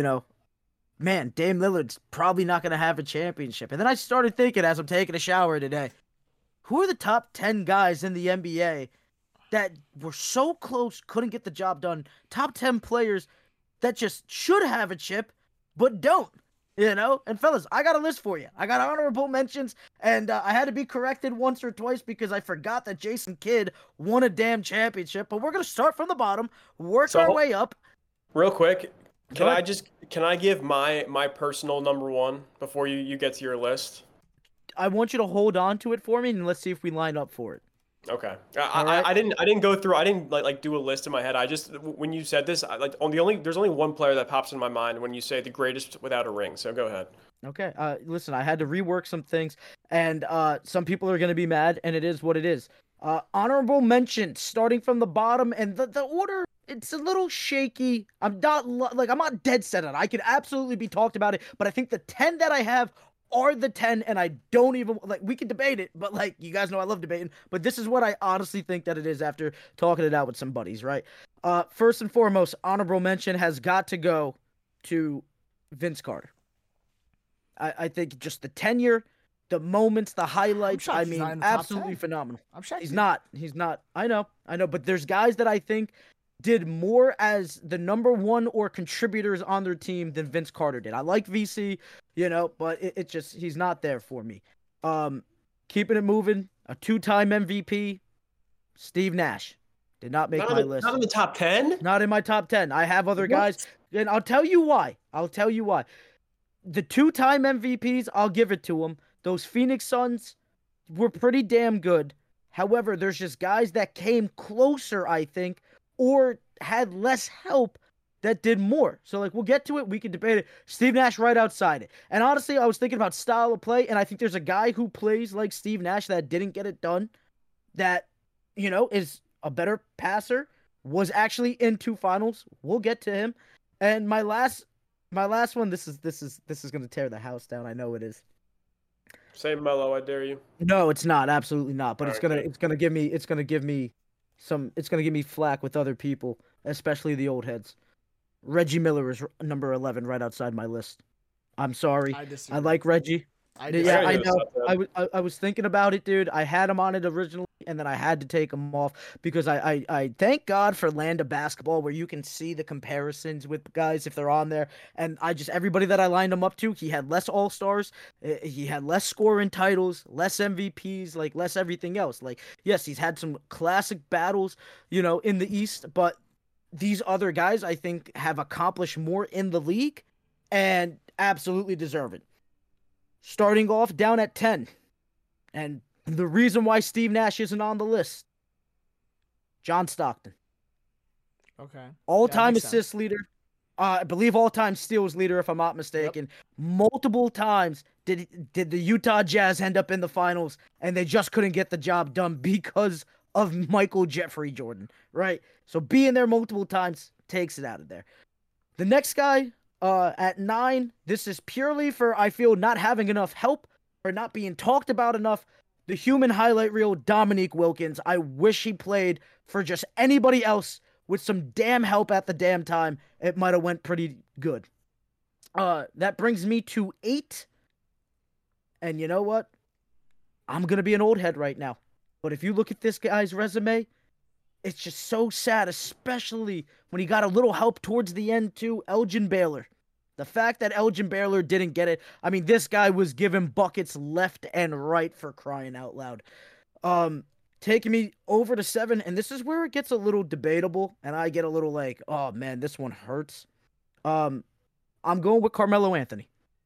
man, Dame Lillard's probably not going to have a championship. And then I started thinking as I'm taking a shower today, who are the top 10 guys in the NBA that were so close, couldn't get the job done? Top 10 players that just should have a chip, but don't, And fellas, I got a list for you. I got honorable mentions, and I had to be corrected once or twice because I forgot that Jason Kidd won a damn championship. But we're going to start from the bottom, work our way up. Real quick, Go ahead. can I give my personal number one before you get to your list? I want you to hold on to it for me, and let's see if we line up for it. Okay. right. I didn't go through. I didn't like do a list in my head. I just when you said this, there's only one player that pops in my mind when you say the greatest without a ring. So go ahead. Okay. Listen, I had to rework some things, and some people are going to be mad, and it is what it is. Honorable mention, starting from the bottom, and the order, it's a little shaky. I'm not dead set on it. I could absolutely be talked about it, but I think the 10 that I have are the 10, and I don't even, we can debate it, but, you guys know I love debating, but this is what I honestly think that it is after talking it out with some buddies, right? First and foremost, honorable mention has got to go to Vince Carter. I think just the tenure, the moments, the highlights, shocked he's not in the top absolutely 10. phenomenal. I'm shocked. He's not. I know, but there's guys that I think did more as the number one or contributors on their team than Vince Carter did. I like VC, but it just, he's not there for me. Keeping it moving, a 2-time MVP, Steve Nash. Did not make my list. Not in the top 10? Not in my top 10. I have other guys, and I'll tell you why. The 2-time MVPs, I'll give it to them. Those Phoenix Suns were pretty damn good. However, there's just guys that came closer, I think, or had less help that did more. So, we'll get to it. We can debate it. Steve Nash right outside it. And honestly, I was thinking about style of play, and I think there's a guy who plays like Steve Nash that didn't get it done, that, is a better passer, was actually in 2 finals. We'll get to him. And my last one, this is going to tear the house down. I know it is. Say Melo, I dare you. No, it's not. Absolutely not. But All right, it's gonna give me flack with other people, especially the old heads. Reggie Miller is number 11 right outside my list. I'm sorry. I like Reggie. Yeah, I know. I was thinking about it, dude. I had him on it originally, and then I had to take him off because I thank God for Land of Basketball, where you can see the comparisons with guys if they're on there. And everybody that I lined him up to, he had less All-Stars, he had less scoring titles, less MVPs, less everything else. Yes, he's had some classic battles, in the East, but these other guys, I think, have accomplished more in the league and absolutely deserve it. Starting off down at 10. And the reason why Steve Nash isn't on the list, John Stockton. Okay. All-time makes assist leader. I believe all-time steals leader, if I'm not mistaken. Yep. Multiple times did the Utah Jazz end up in the finals, and they just couldn't get the job done because of Michael Jeffrey Jordan, right? So being there multiple times takes it out of there. The next guy, at 9, this is purely for, I feel, not having enough help or not being talked about enough. The human highlight reel, Dominique Wilkins. I wish he played for just anybody else with some damn help at the damn time. It might have went pretty good. That brings me to 8. And you know what? I'm going to be an old head right now. But if you look at this guy's resume, it's just so sad, especially when he got a little help towards the end too. Elgin Baylor. The fact that Elgin Baylor didn't get it, this guy was giving buckets left and right, for crying out loud. Taking me over to 7, and this is where it gets a little debatable, and I get a little oh man, this one hurts. I'm going with Carmelo Anthony.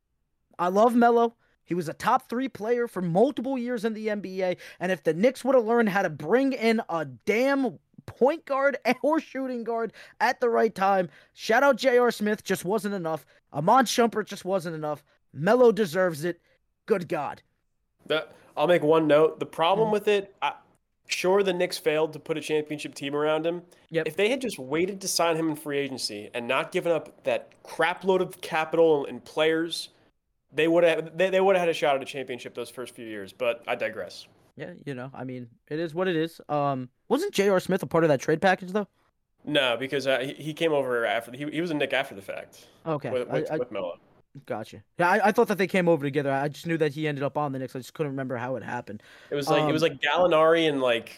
I love Melo. He was a top 3 player for multiple years in the NBA, and if the Knicks would have learned how to bring in a damn point guard or shooting guard at the right time, shout out J.R. Smith, just wasn't enough. Iman Shumpert just wasn't enough. Melo deserves it. Good God. I'll make one note. The problem with it, Sure, the Knicks failed to put a championship team around him. Yep. If they had just waited to sign him in free agency and not given up that crap load of capital and players, they would have had a shot at a championship those first few years. But I digress. Yeah, I mean, it is what it is. Wasn't J.R. Smith a part of that trade package though? No, because he came over after he was a Knick after the fact. Okay, with Melo. Gotcha. Yeah, I thought that they came over together. I just knew that he ended up on the Knicks. I just couldn't remember how it happened. It was like Gallinari and like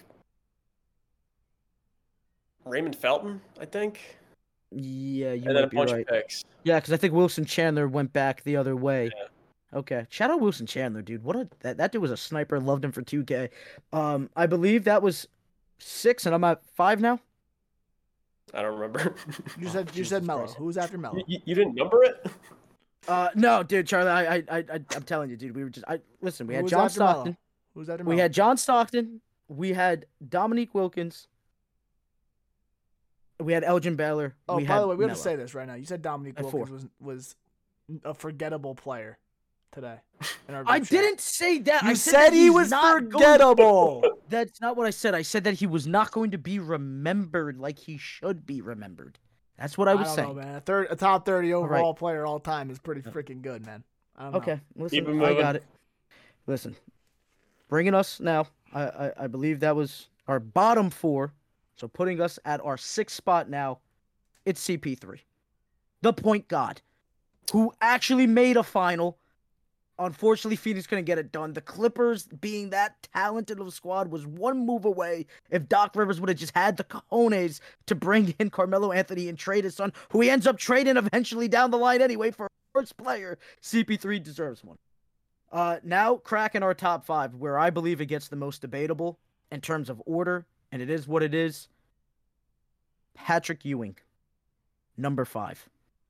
Raymond Felton, I think. Yeah, you And then a might be bunch right. of picks. Yeah, because I think Wilson Chandler went back the other way. Yeah. Okay, shout out Wilson Chandler, dude. That dude was a sniper. Loved him for 2K. I believe that was 6, and I'm at 5 now. I don't remember. You said Melo. Christ. Who's after Melo? You didn't number it? No, dude, Charlie. I'm telling you, dude. We were just. Listen. We had Who's John after Melo? Stockton. Who's after We Melo? had John Stockton. We had Dominique Wilkins. We had Elgin Baylor. Oh, we by had the way, we have to Melo. say this right now. You said Dominique At 4. Wilkins was a forgettable player today. In our I group chat. didn't say that. I You said said that he he's was not going- forgettable. That's not what I said. I said that he was not going to be remembered like he should be remembered. That's what I was don't saying. know, man. A top 30 overall right. player all time is pretty freaking good, man. I don't know. Okay, Keep listen, it I moving. got it. Listen, bringing us now. I believe that was our bottom 4. So putting us at our 6th spot now. It's CP3, the point guard, who actually made a final. Unfortunately, Phoenix couldn't get it done. The Clippers, being that talented of a squad, was one move away if Doc Rivers would have just had the cojones to bring in Carmelo Anthony and trade his son, who he ends up trading eventually down the line anyway for a first player. CP3 deserves one. Now cracking our top 5, where I believe it gets the most debatable in terms of order, and it is what it is. Patrick Ewing, number 5.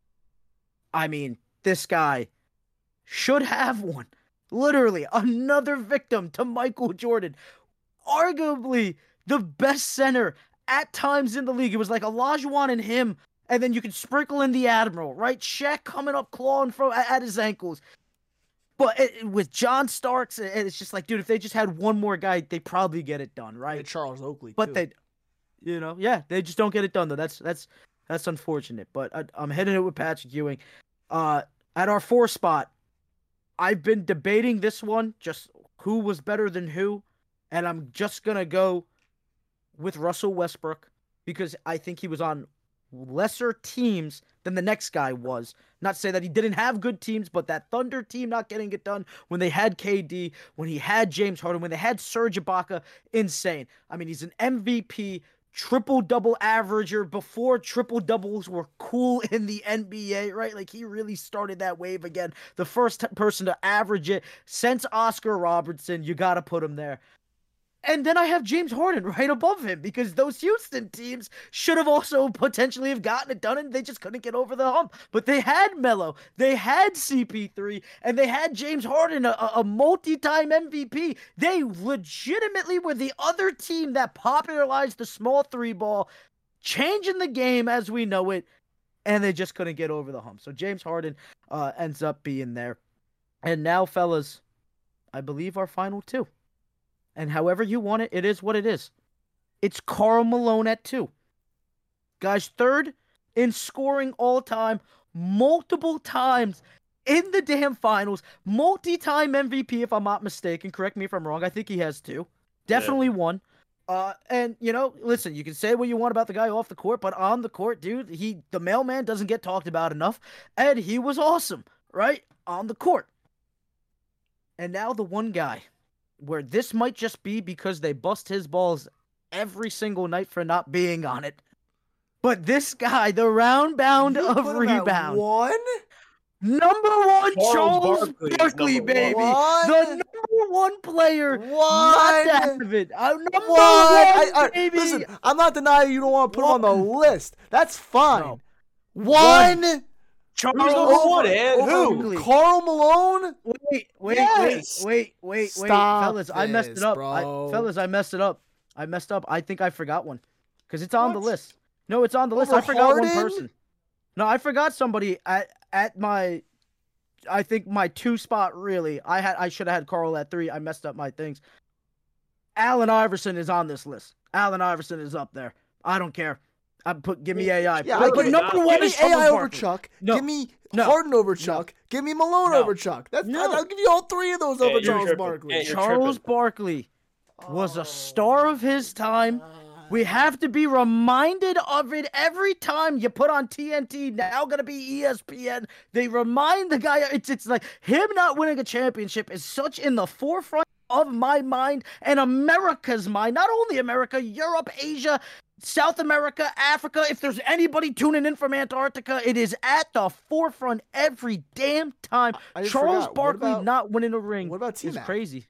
I mean, this guy should have one. Literally, another victim to Michael Jordan. Arguably the best center at times in the league. It was like Olajuwon and him, and then you could sprinkle in the Admiral, right? Shaq coming up clawing at his ankles. But with John Starks, it's just like, dude, if they just had one more guy, they probably get it done, right? And Charles Oakley, But too. they just don't get it done though. That's unfortunate. But I'm hitting it with Patrick Ewing. At our 4 spot, I've been debating this one, just who was better than who, and I'm just gonna go with Russell Westbrook because I think he was on lesser teams than the next guy was. Not to say that he didn't have good teams, but that Thunder team not getting it done when they had KD, when he had James Harden, when they had Serge Ibaka, insane. I mean, he's an MVP, triple-double averager before triple-doubles were cool in the NBA, right? Like, he really started that wave again. The first person to average it since Oscar Robertson. You got to put him there. And then I have James Harden right above him because those Houston teams should have also potentially have gotten it done and they just couldn't get over the hump. But they had Melo, they had CP3, and they had James Harden, a multi-time MVP. They legitimately were the other team that popularized the small 3 ball, changing the game as we know it, and they just couldn't get over the hump. So James Harden ends up being there. And now, fellas, I believe our final 2. And however you want it, it is what it is. It's Karl Malone at 2. Guys, 3rd in scoring all time, multiple times in the damn finals, multi-time MVP if I'm not mistaken. Correct me if I'm wrong. I think he has 2. Definitely 1. And, listen, you can say what you want about the guy off the court, but on the court, dude, the mailman doesn't get talked about enough. And he was awesome, right? On the court. And now the one guy where this might just be because they bust his balls every single night for not being on it. But this guy, the round bound You of put him at rebound. 1? Number 1, Charles Charles Barkley is Barkley, number baby. one. The number 1 player. Not One. to have it. Number What? 1, baby. Listen, I'm not denying you don't want to put him on the list. That's fine. No. 1? Charles Who's number 1, Ed? Barkley. Who? Karl Malone? Wait, Yes. wait, Stop fellas, I messed this, it up. bro. I messed it up. I think I forgot one. Because it's on the What? list. No, it's on the list. Over I forgot one Harden? person. No, I forgot somebody at my, I think my 2 spot, really. I should have had Carl at 3. I messed up my things. Allen Iverson is on this list. Allen Iverson is up there. I don't care. Give me AI. Yeah, but number one give me is Charles AI over Barkley. Chuck. No. Give me No. Harden over Chuck. Give me Malone No. over Chuck. No. I'll give you all three of those over you're Charles tripping. Barkley. Hey, you're Charles tripping. Barkley was a star of his time. We have to be reminded of it every time you put on TNT. Now gonna be ESPN. They remind the guy. It's like him not winning a championship is such in the forefront of my mind and America's mind. Not only America, Europe, Asia, South America, Africa. If there's anybody tuning in from Antarctica, it is at the forefront every damn time. I just Charles forgot. What Barkley about- not winning a ring what about is T-Mac? crazy.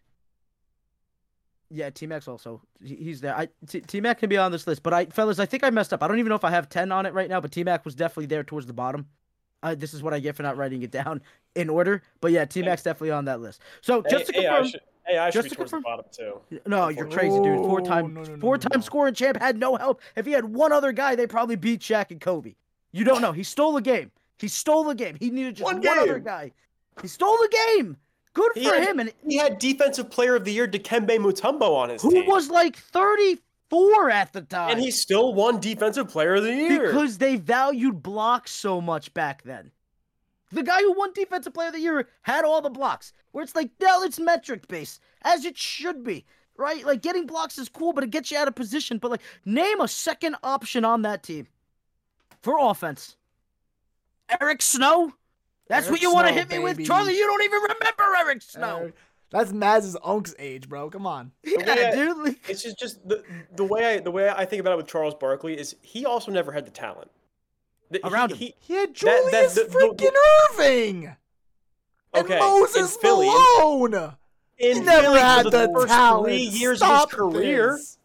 Yeah, T-Mac's also. He's there. T-Mac can be on this list, but fellas, I think I messed up. I don't even know if I have 10 on it right now, but T-Mac was definitely there towards the bottom. This is what I get for not writing it down in order. But yeah, T-Mac's definitely on that list. So just to confirm, AI should just be to towards the confirm- bottom too. no, you're crazy, dude. Four-time No. scoring champ, had no help. If he had one other guy, they probably beat Shaq and Kobe. You don't know. He stole the game. He needed just One one other game. guy. He stole the game. Good for him. And He had Defensive Player of the Year Dikembe Mutombo on his who team. was like 34 at the time. And he still won Defensive Player of the Year. Because they valued blocks so much back then. The guy who won Defensive Player of the Year had all the blocks. Where it's like, no, it's metric based, as it should be, right? Like getting blocks is cool, but it gets you out of position. But like, name a second option on that team for offense. Eric Snow. That's Eric what you want to Snow, hit me with, baby. Charlie. You don't even remember Eric Snow. That's Maz's unc's age, bro. Come on. Yeah, dude. Like, It's just the way I think about it with Charles Barkley is he also never had the talent. Around him. He had Julius the- freaking Irving. Okay, And Moses in Philly, Malone. He never Philly, had for the first talent. 3 years Stop of his career. this.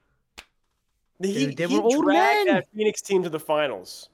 He Dude, they were old dragged men. that Phoenix team to the finals.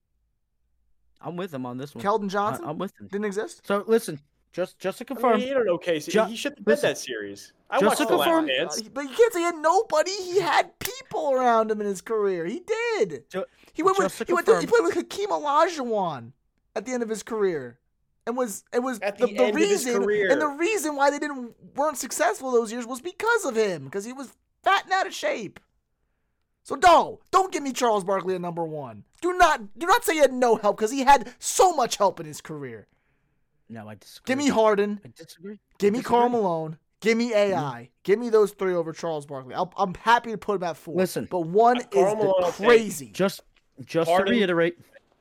I'm with him on this one. Keldon Johnson I'm with him. didn't exist. So listen, just to I confirm. mean, you don't know Casey. Ju- He should have bet listen, that series. I just watched to the confirm- Last Dance. But you can't say he had nobody. He had people around him in his career. He did. He went with just to he confirm- played with Hakeem Olajuwon at the end of his career, and was At the end of his reason career. and the reason why they weren't successful those years was because of him, because he was fat and out of shape. So don't give me Charles Barkley at number one. Do not say he had no help, because he had so much help in his career. No, I disagree. Give me Harden. I disagree. Give me Karl Disagree. Malone. Give me AI. Give me those three over Charles Barkley. I'm happy to put him at 4. Listen. But one is Karl Malone, I'll take. crazy. Just to Harden. reiterate.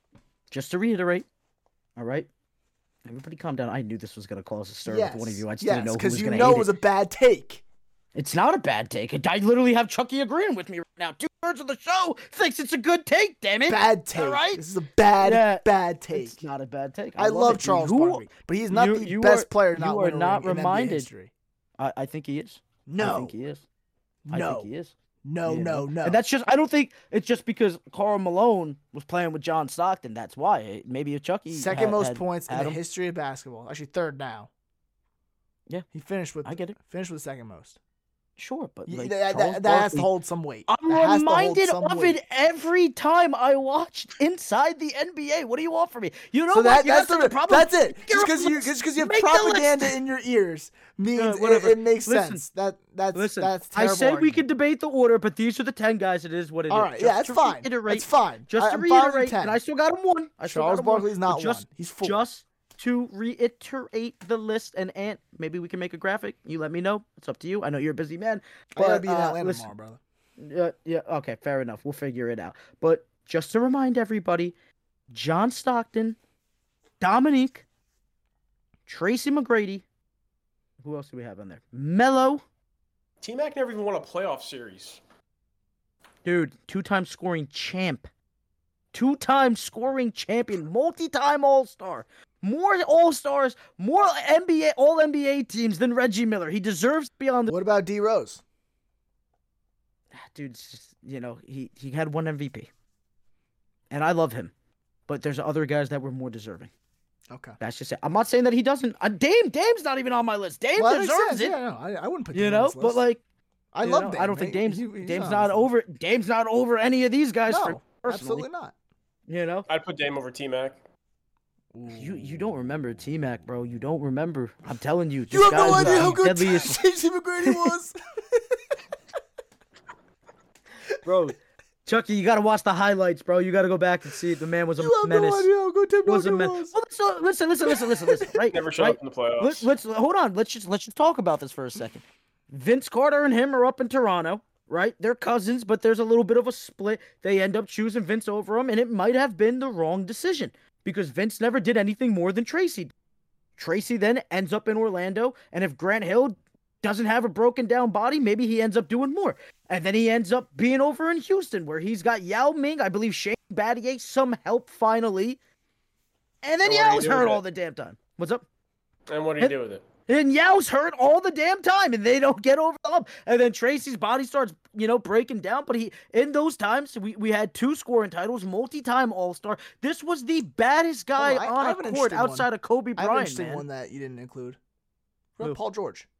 All right. Everybody calm down. I knew this was gonna cause a stir with one of you. I just didn't know who because was you gonna know hate it was it. a bad take. It's not a bad take. I literally have Chucky agreeing with me right now. 2/3 of the show thinks it's a good take. Damn it. Bad take. All right. This is a bad Yeah, take. It's not a bad take. I love it. Charles You- Barkley, but he's not the you best are- player to you not are win a not ring in NBA reminded. history. I think he is. No. I think he is. I No. think he is. No, You know? no. And that's just, I don't think it's just because Karl Malone was playing with John Stockton. That's why. Maybe if Chucky second most points in had the him. history of basketball. Actually, third now. Yeah. He finished with I get it. Finished with second most. Sure, but Y- like, that Charles that has to Barkley- hold some weight. I'm That has to hold reminded some of weight. it every time I watched Inside the NBA. What do you want from me? You know So what? that's the problem. That's it. You're Just because you have Make the list. propaganda in your ears means whatever. it makes Listen. sense. That's Listen, that's I terrible said we argument. could debate the order, but these are the 10 guys. It is what it is. All right, yeah, that's fine. That's fine. Just to I'm fine with reiterate, 10. and I still got him one. I still got Charles him one, Barkley's but not just, one. He's 4. Just to reiterate the list, and Ant, maybe we can make a graphic. You let me know. It's up to you. I know you're a busy man. I gotta But, be in Atlanta listen, tomorrow, brother. yeah, okay, fair enough. We'll figure it out. But just to remind everybody, John Stockton, Dominique, Tracy McGrady. Who else do we have on there? Melo. T-Mac never even won a playoff series. Dude, 2-time scoring champ. 2-time scoring champion. Multi-time All-Star. More All-Stars, more NBA, All-NBA teams than Reggie Miller. He deserves to be on the... What about D Rose? Dude, it's just, he had one MVP. And I love him. But there's other guys that were more deserving. Okay. That's just it. I'm not saying that he doesn't. Dame's not even on my list. Dame Well, that makes deserves sense. it. Yeah, no, I wouldn't put You Dame on know, this but list. like... I you love know, Dame. I don't think man. Dame's He's Dame's on not this over. Dame's not over any of these guys. list. For No, personally, absolutely not. you know. I'd put Dame over T-Mac. You don't remember T-Mac, bro. You don't remember. I'm telling you. You have no idea how good deadliest. Tracy McGrady was. bro. Chucky, you gotta watch the highlights, bro. You gotta go back and see. The man was a You have menace. no idea. Go Tim He was a Duncan menace. was. Well, listen. Right, Never showed right. up in the playoffs. Let's hold on. Let's just talk about this for a second. Vince Carter and him are up in Toronto, right? They're cousins, but there's a little bit of a split. They end up choosing Vince over him, and it might have been the wrong decision because Vince never did anything more than Tracy. Tracy then ends up in Orlando, and if Grant Hill doesn't have a broken down body, maybe he ends up doing more. And then he ends up being over in Houston, where he's got Yao Ming, I believe Shane Battier, some help finally. And then And what did he Yao's do hurt with all it? the damn time. What's up? And what did he do with it? And Yao's hurt all the damn time, and they don't get over the hump. And then Tracy's body starts, breaking down. But in those times, we had 2 scoring titles, multi-time All-Star. This was the baddest guy Hold on, I have on an a court interesting one. outside of Kobe I have an Bryant, interesting man. one that you didn't include. What Who? about Paul George?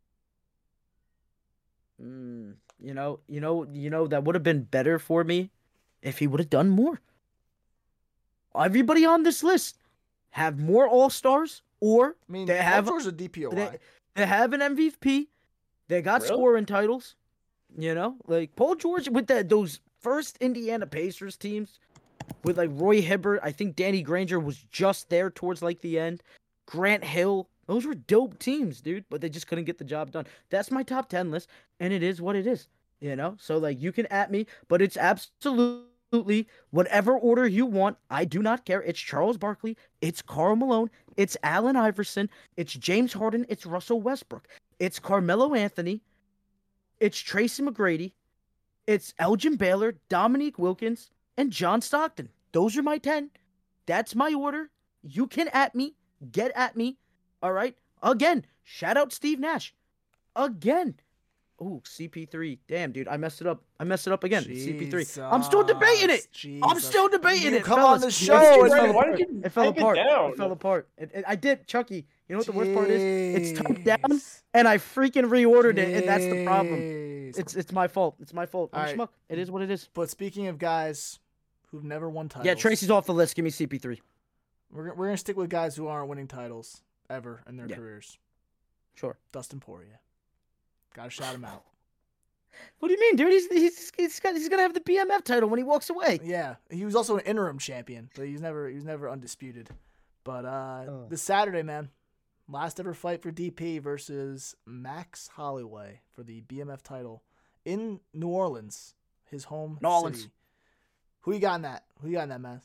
That would have been better for me if he would have done more. Everybody on this list have more All-Stars, or I mean, they have Paul George is a DPOY. they have an MVP. They got Really? scoring titles. Like Paul George with those first Indiana Pacers teams with like Roy Hibbert. I think Danny Granger was just there towards like the end. Grant Hill. Those were dope teams, dude, but they just couldn't get the job done. That's my top 10 list, and it is what it is, So, like, you can at me, but it's absolutely whatever order you want. I do not care. It's Charles Barkley. It's Karl Malone. It's Allen Iverson. It's James Harden. It's Russell Westbrook. It's Carmelo Anthony. It's Tracy McGrady. It's Elgin Baylor, Dominique Wilkins, and John Stockton. Those are my 10. That's my order. You can at me. Get at me. All right. Again, shout out Steve Nash. Again. Ooh, CP3. Damn, dude, I messed it up. Again. CP3. I'm still debating it. I'm still debating You it. come on fellas. the show. It fell Why apart. did you It fell type it apart. down? It fell apart. I did, Chucky. You know what the worst part is? It's typed down, Jeez. and I freaking reordered it, and that's the problem. Jeez. It's my fault. It's my fault. I'm All a right. schmuck. It is what it is. But speaking of guys who've never won titles, Yeah, Tracy's off the list. Give me CP3. we're gonna stick with guys who aren't winning titles ever in their Yeah. careers. Sure. Dustin Poirier. Gotta shout him out. What do you mean, dude? He's gonna have the BMF title when he walks away. Yeah, he was also an interim champion, but he was never undisputed. But this Saturday, man, last ever fight for DP versus Max Holloway for the BMF title in New Orleans, his home New Orleans. city. Who you got in that? Matt?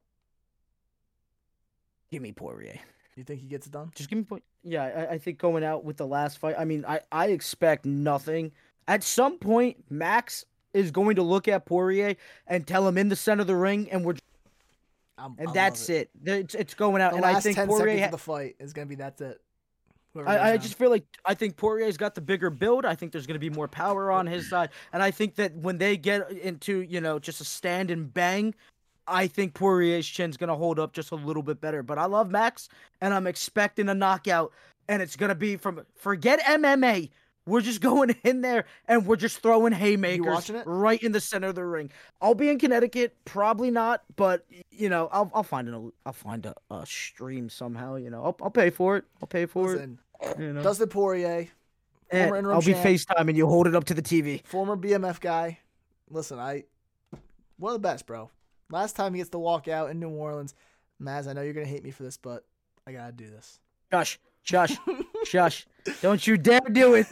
Give me Poirier. You think he gets it done? Just give me point. Yeah, I think going out with the last fight. I mean, I expect nothing. At some point, Max is going to look at Poirier and tell him in the center of the ring, and that's it. It's going out. The And last I think 10 Poirier. seconds of the fight is gonna be that's it. Whoever I goes just down. feel like I think Poirier's got the bigger build. I think there's going to be more power on his side, and I think that when they get into just a stand and bang, I think Poirier's chin's going to hold up just a little bit better. But I love Max, and I'm expecting a knockout, and it's going to be forget MMA. We're just going in there and we're just throwing haymakers watching it? right in the center of the ring. I'll be in Connecticut, probably not, but I'll find a stream somehow. I'll pay for it. Listen, it. Dustin Poirier, And former interim I'll be champ. FaceTiming you. Hold it up to the TV. former BMF guy. Listen, one of the best, bro. Last time he gets to walk out in New Orleans, Maz, I know you're gonna hate me for this, but I gotta do this. Shush. Don't you dare do it.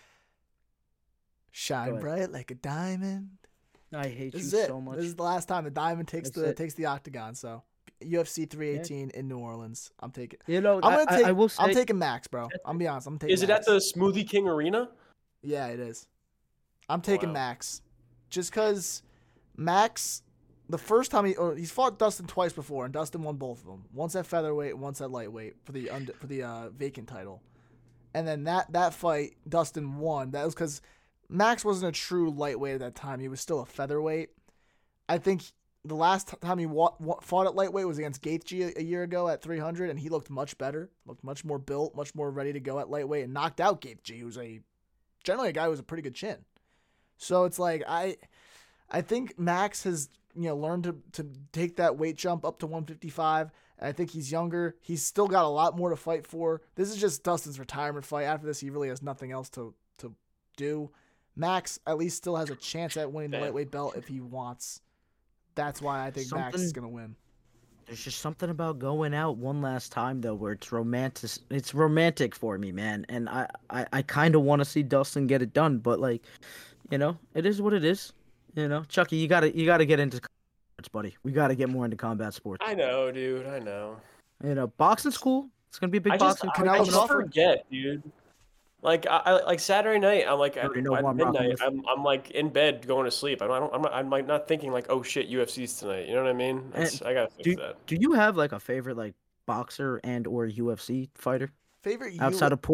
Shine ahead. bright like a diamond. I hate This you is it. so much. This is the last time the diamond takes That's it. the octagon. So UFC 318 in New Orleans. I'm taking. I will say. I'm taking Max, bro. I'm gonna be honest. I'm taking. Is it Max. at the Smoothie King Arena? Yeah, it is. I'm taking Wow. Max, just because Max, the first time he's fought Dustin twice before, and Dustin won both of them. Once at featherweight, once at lightweight for the vacant title, and then that fight Dustin won. That was because Max wasn't a true lightweight at that time. He was still a featherweight. I think the last time he fought at lightweight was against Gaethje a year ago at 300, and he looked much better, looked much more built, much more ready to go at lightweight, and knocked out Gaethje, who's generally a guy who has a pretty good chin. So it's like I think Max has learned to take that weight jump up to 155. I think he's younger. He's still got a lot more to fight for. This is just Dustin's retirement fight. After this, he really has nothing else to do. Max at least still has a chance at winning the lightweight belt if he wants. That's why I think Max is gonna win. There's just something about going out one last time though, where it's romantic. It's romantic for me, man, and I kind of want to see Dustin get it done, but like, it is what it is. Chucky, you gotta get into sports, buddy. We gotta get more into combat sports. I know, dude. I know. Boxing's cool. It's gonna be a big boxing. I just forget, dude. Like I like Saturday night, I'm like at midnight, I'm like in bed going to sleep. I'm like not thinking like, oh shit, UFC's tonight. You know what I mean? I gotta fix that. Do you have like a favorite like boxer and or UFC fighter? Favorite outside of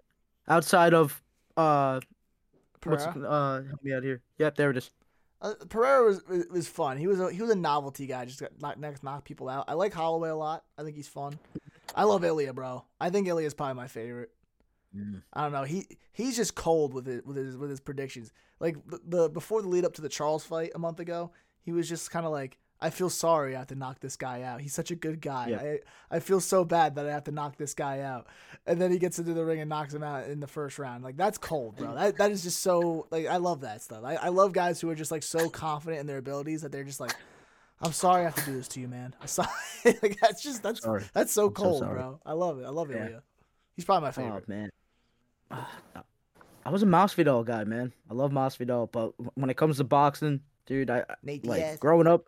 Pereira? help me out here. Yep, there it is. Pereira was fun. He was a novelty guy. Just knock people out. I like Holloway a lot. I think he's fun. I love Ilya, bro. I think Ilya is probably my favorite. I don't know. He's just cold with his predictions. Like the before the lead up to the Charles fight a month ago, he was just kind of like, I feel sorry I have to knock this guy out. He's such a good guy. Yeah. I feel so bad that I have to knock this guy out. And then he gets into the ring and knocks him out in the first round. Like that's cold, bro. That is just so like I love that stuff. I love guys who are just like so confident in their abilities that they're just like, I'm sorry I have to do this to you, man. I'm sorry. Like that's so cold, bro. I love it. I love Ilya. He's probably my favorite. Oh man. I was a Masvidal guy, man. I love Masvidal, but when it comes to boxing, dude, growing up,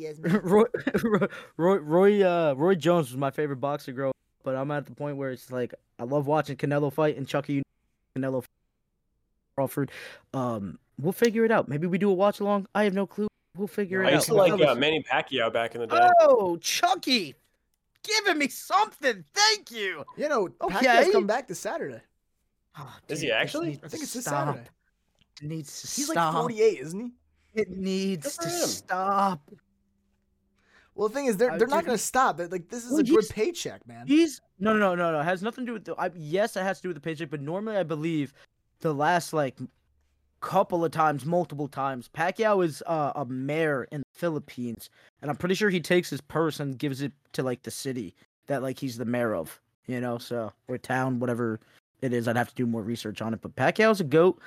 Roy Jones was my favorite boxer growing up, but I'm at the point where it's like I love watching Canelo fight and Chucky Canelo Crawford. We'll figure it out. Maybe we do a watch along. I have no clue. We'll figure it out. I used to like Manny Pacquiao back in the day. Oh, Chucky, giving me something. Thank you. Pacquiao's come back this Saturday. Oh, is he actually? I think it's this Saturday. It needs to He's stop. like 48, isn't he? It needs to stop. Well, the thing is, they're not going to stop. Like this is a good paycheck, man. No. It has nothing to do with yes, it has to do with the paycheck, but normally I believe the last like couple of times, multiple times, Pacquiao is a mayor in the Philippines, and I'm pretty sure he takes his purse and gives it to like the city that like he's the mayor of, so or town, whatever it is. I'd have to do more research on it, but Pacquiao's a goat.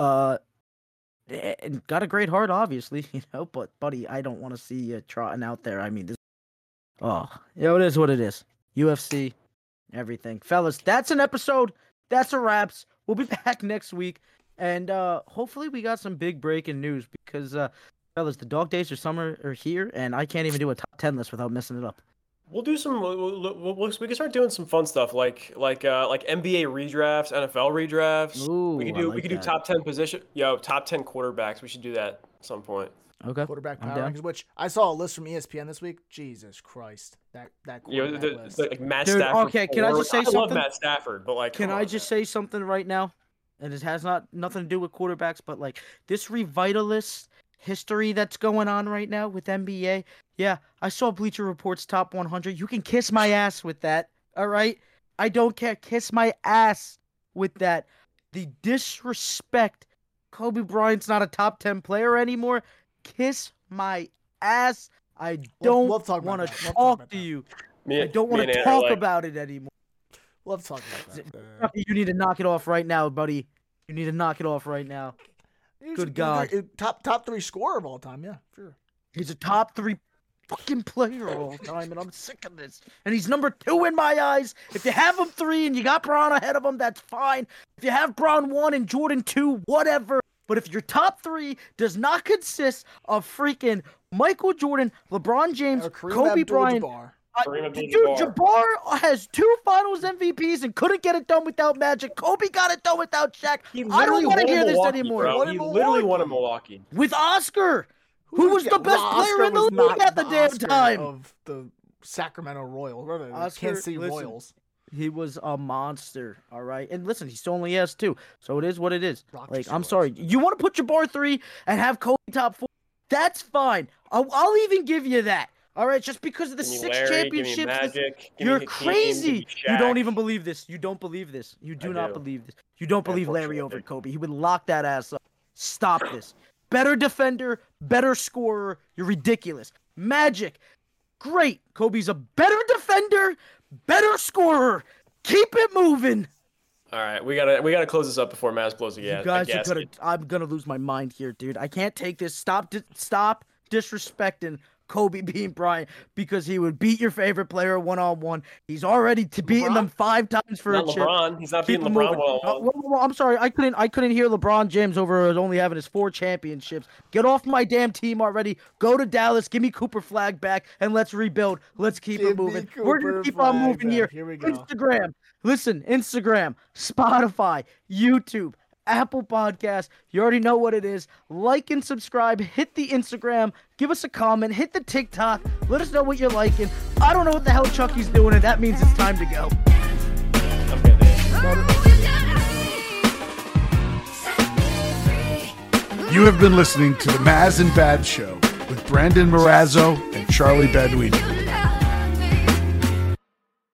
And got a great heart, obviously, but buddy, I don't want to see you trotting out there. I mean, it is what it is. UFC, everything. Fellas, that's an episode. That's a wraps. We'll be back next week. And hopefully we got some big breaking news because, fellas, the dog days of summer are here, and I can't even do a top 10 list without messing it up. We'll do some. We can start doing some fun stuff like NBA redrafts, NFL redrafts. Ooh, we could do top 10 position. Top 10 quarterbacks. We should do that at some point. Okay. Quarterback power rankings, which I saw a list from ESPN this week. Jesus Christ, that quarterback list. Like Matt Stafford. Okay, can I just say something? I love Matt Stafford, but like, can I just say something right now? And it has nothing to do with quarterbacks, but like this revitalist history that's going on right now with NBA. Yeah, I saw Bleacher Report's top 100. You can kiss my ass with that, all right? I don't care. Kiss my ass with that. The disrespect. Kobe Bryant's not a top 10 player anymore. Kiss my ass. I don't want to talk to you. I don't want to talk about it anymore. We'll have to talk about that. You need to knock it off right now, buddy. You need to knock it off right now. Good God. Top 3 scorer of all time, yeah, sure. He's a top 3 fucking player all time, and I'm sick of this. And he's number 2 in my eyes. If you have him 3 and you got Braun ahead of him, that's fine. If you have Braun 1 and Jordan 2, whatever. But if your top 3 does not consist of freaking Michael Jordan, LeBron James, Kobe Bryant, dude, Jabbar has 2 Finals MVPs and couldn't get it done without Magic. Kobe got it done without Shaq. I don't want to hear this anymore. Bro. He literally won in Milwaukee with Oscar, who was the best player in the league at the damn time. Of the Sacramento Royals, Kansas City Royals. He was a monster, all right? And listen, he still only has 2, so it is what it is. I'm sorry. You want to put Jabbar 3 and have Kobe top 4? That's fine. I'll even give you that. All right, just because of the 6 championships. Magic, you're crazy. You don't even believe this. You don't believe this. You do not believe this. You don't believe Larry over Kobe. He would lock that ass up. Stop this. Better defender, better scorer. You're ridiculous. Magic, great. Kobe's a better defender, better scorer. Keep it moving. All right, we gotta close this up before Maz blows again. You guys are gonna. I'm gonna lose my mind here, dude. I can't take this. Stop disrespecting Kobe Bean Bryant because he would beat your favorite player 1-on-1. He's already beaten them 5 times for not a chip. LeBron. He's not beating LeBron 1-on-1. Well, I'm sorry. I couldn't hear LeBron James over only having his 4 championships. Get off my damn team already. Go to Dallas. Give me Cooper Flag back and let's rebuild. Let's keep it moving. We're gonna keep on moving here. Here we go. Instagram. Listen, Instagram, Spotify, YouTube, Apple Podcasts. You already know what it is. Like and subscribe. Hit the Instagram. Give us a comment. Hit the TikTok. Let us know what you're liking. I don't know what the hell Chucky's doing, and that means it's time to go. I'm good there. You have been listening to the Maz and Bad Show with Brandon Marazzo and Charlie Bedwini.